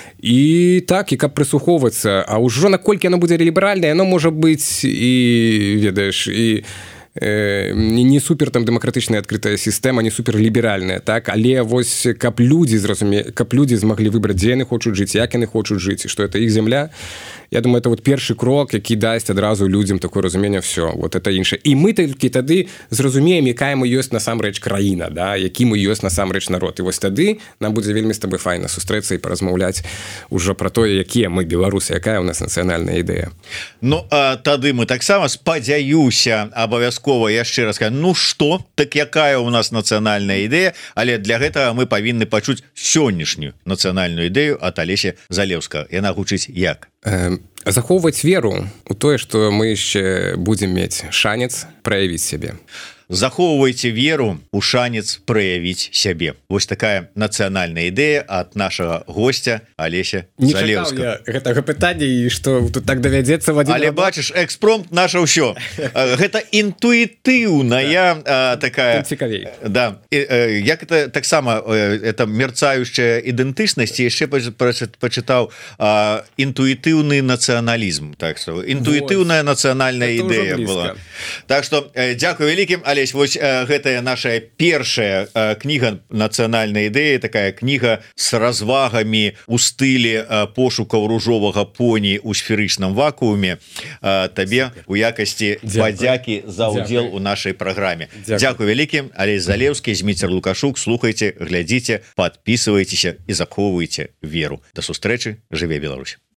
S2: І так, і каб прыслухоўвацца. А ўжо наколькі яно будзе ліберальнае, яно можа быць і ведаеш, і э, не супер там дэмакратычная адкрытая сістэма, не супер ліберальная, так, але вось каб людзі зразуме... каб людзі змаглі выбраць, дзе яны хочуць жыць, як яны хочуць жыць, і што это іх зямля, я думаю, это вот першы крок, які дасць адразу людзям такое разуменне, все, вот это іншае. І мы толькі тады зразумеем, якая мы ёсць насамрэч краіна, да, які мы ёсць насамрэч народ. І вось тады нам будзе вельмі з табой файна сустрэцца і паразмаўляць ужо пра тое, якія мы беларусы, якая ў нас нацыянальная ідэя.
S1: Ну, а тады мы таксама спадзяюся, абавязкова яшчэ раз кажу, ну што, так якая ў нас нацыянальная ідэя, але для гэтага мы павінны пачуць сённяшнюю нацыянальную ідэю ад Алеся Залеўскага. Яна гучыць як?
S2: Захоўваць веру у тое, што мы яшчэ будзем мець шанец праявіць сябе.
S1: Захоўвайце веру у шанец праявіць сябе. Вось такая нацыянальная ідэя ад нашага гостя Алеся Залеўскага.
S2: Гэтага пытання, і што тут так давядзецца в адзін.
S1: Але бачыш, экспромт наша ўсё. Гэта інтуітыўная такая
S2: цікавей.
S1: Да. Як это таксама это мерцаючая ідэнтычнасць, яшчэ пачытаў інтуітыўны нацыяналізм. Так што інтуітыўная нацыянальная ідэя была. Так што дзякуй вялікім. Алесь, вось гэтая наша першая кніга нацыянальнай ідэі, такая кніга з развагамі у стылі пошукаў ружовага поні ў сферычным вакууме. Табе у якасці падзякі за ўдзел у нашай праграме. Дзякуй вялікім. Алесь Залеўскі, Зміцер Лукашук. Слухайце, глядзіце, падпісывайцеся і захоўвайце веру. Да сустрэчы. Жыве Беларусь.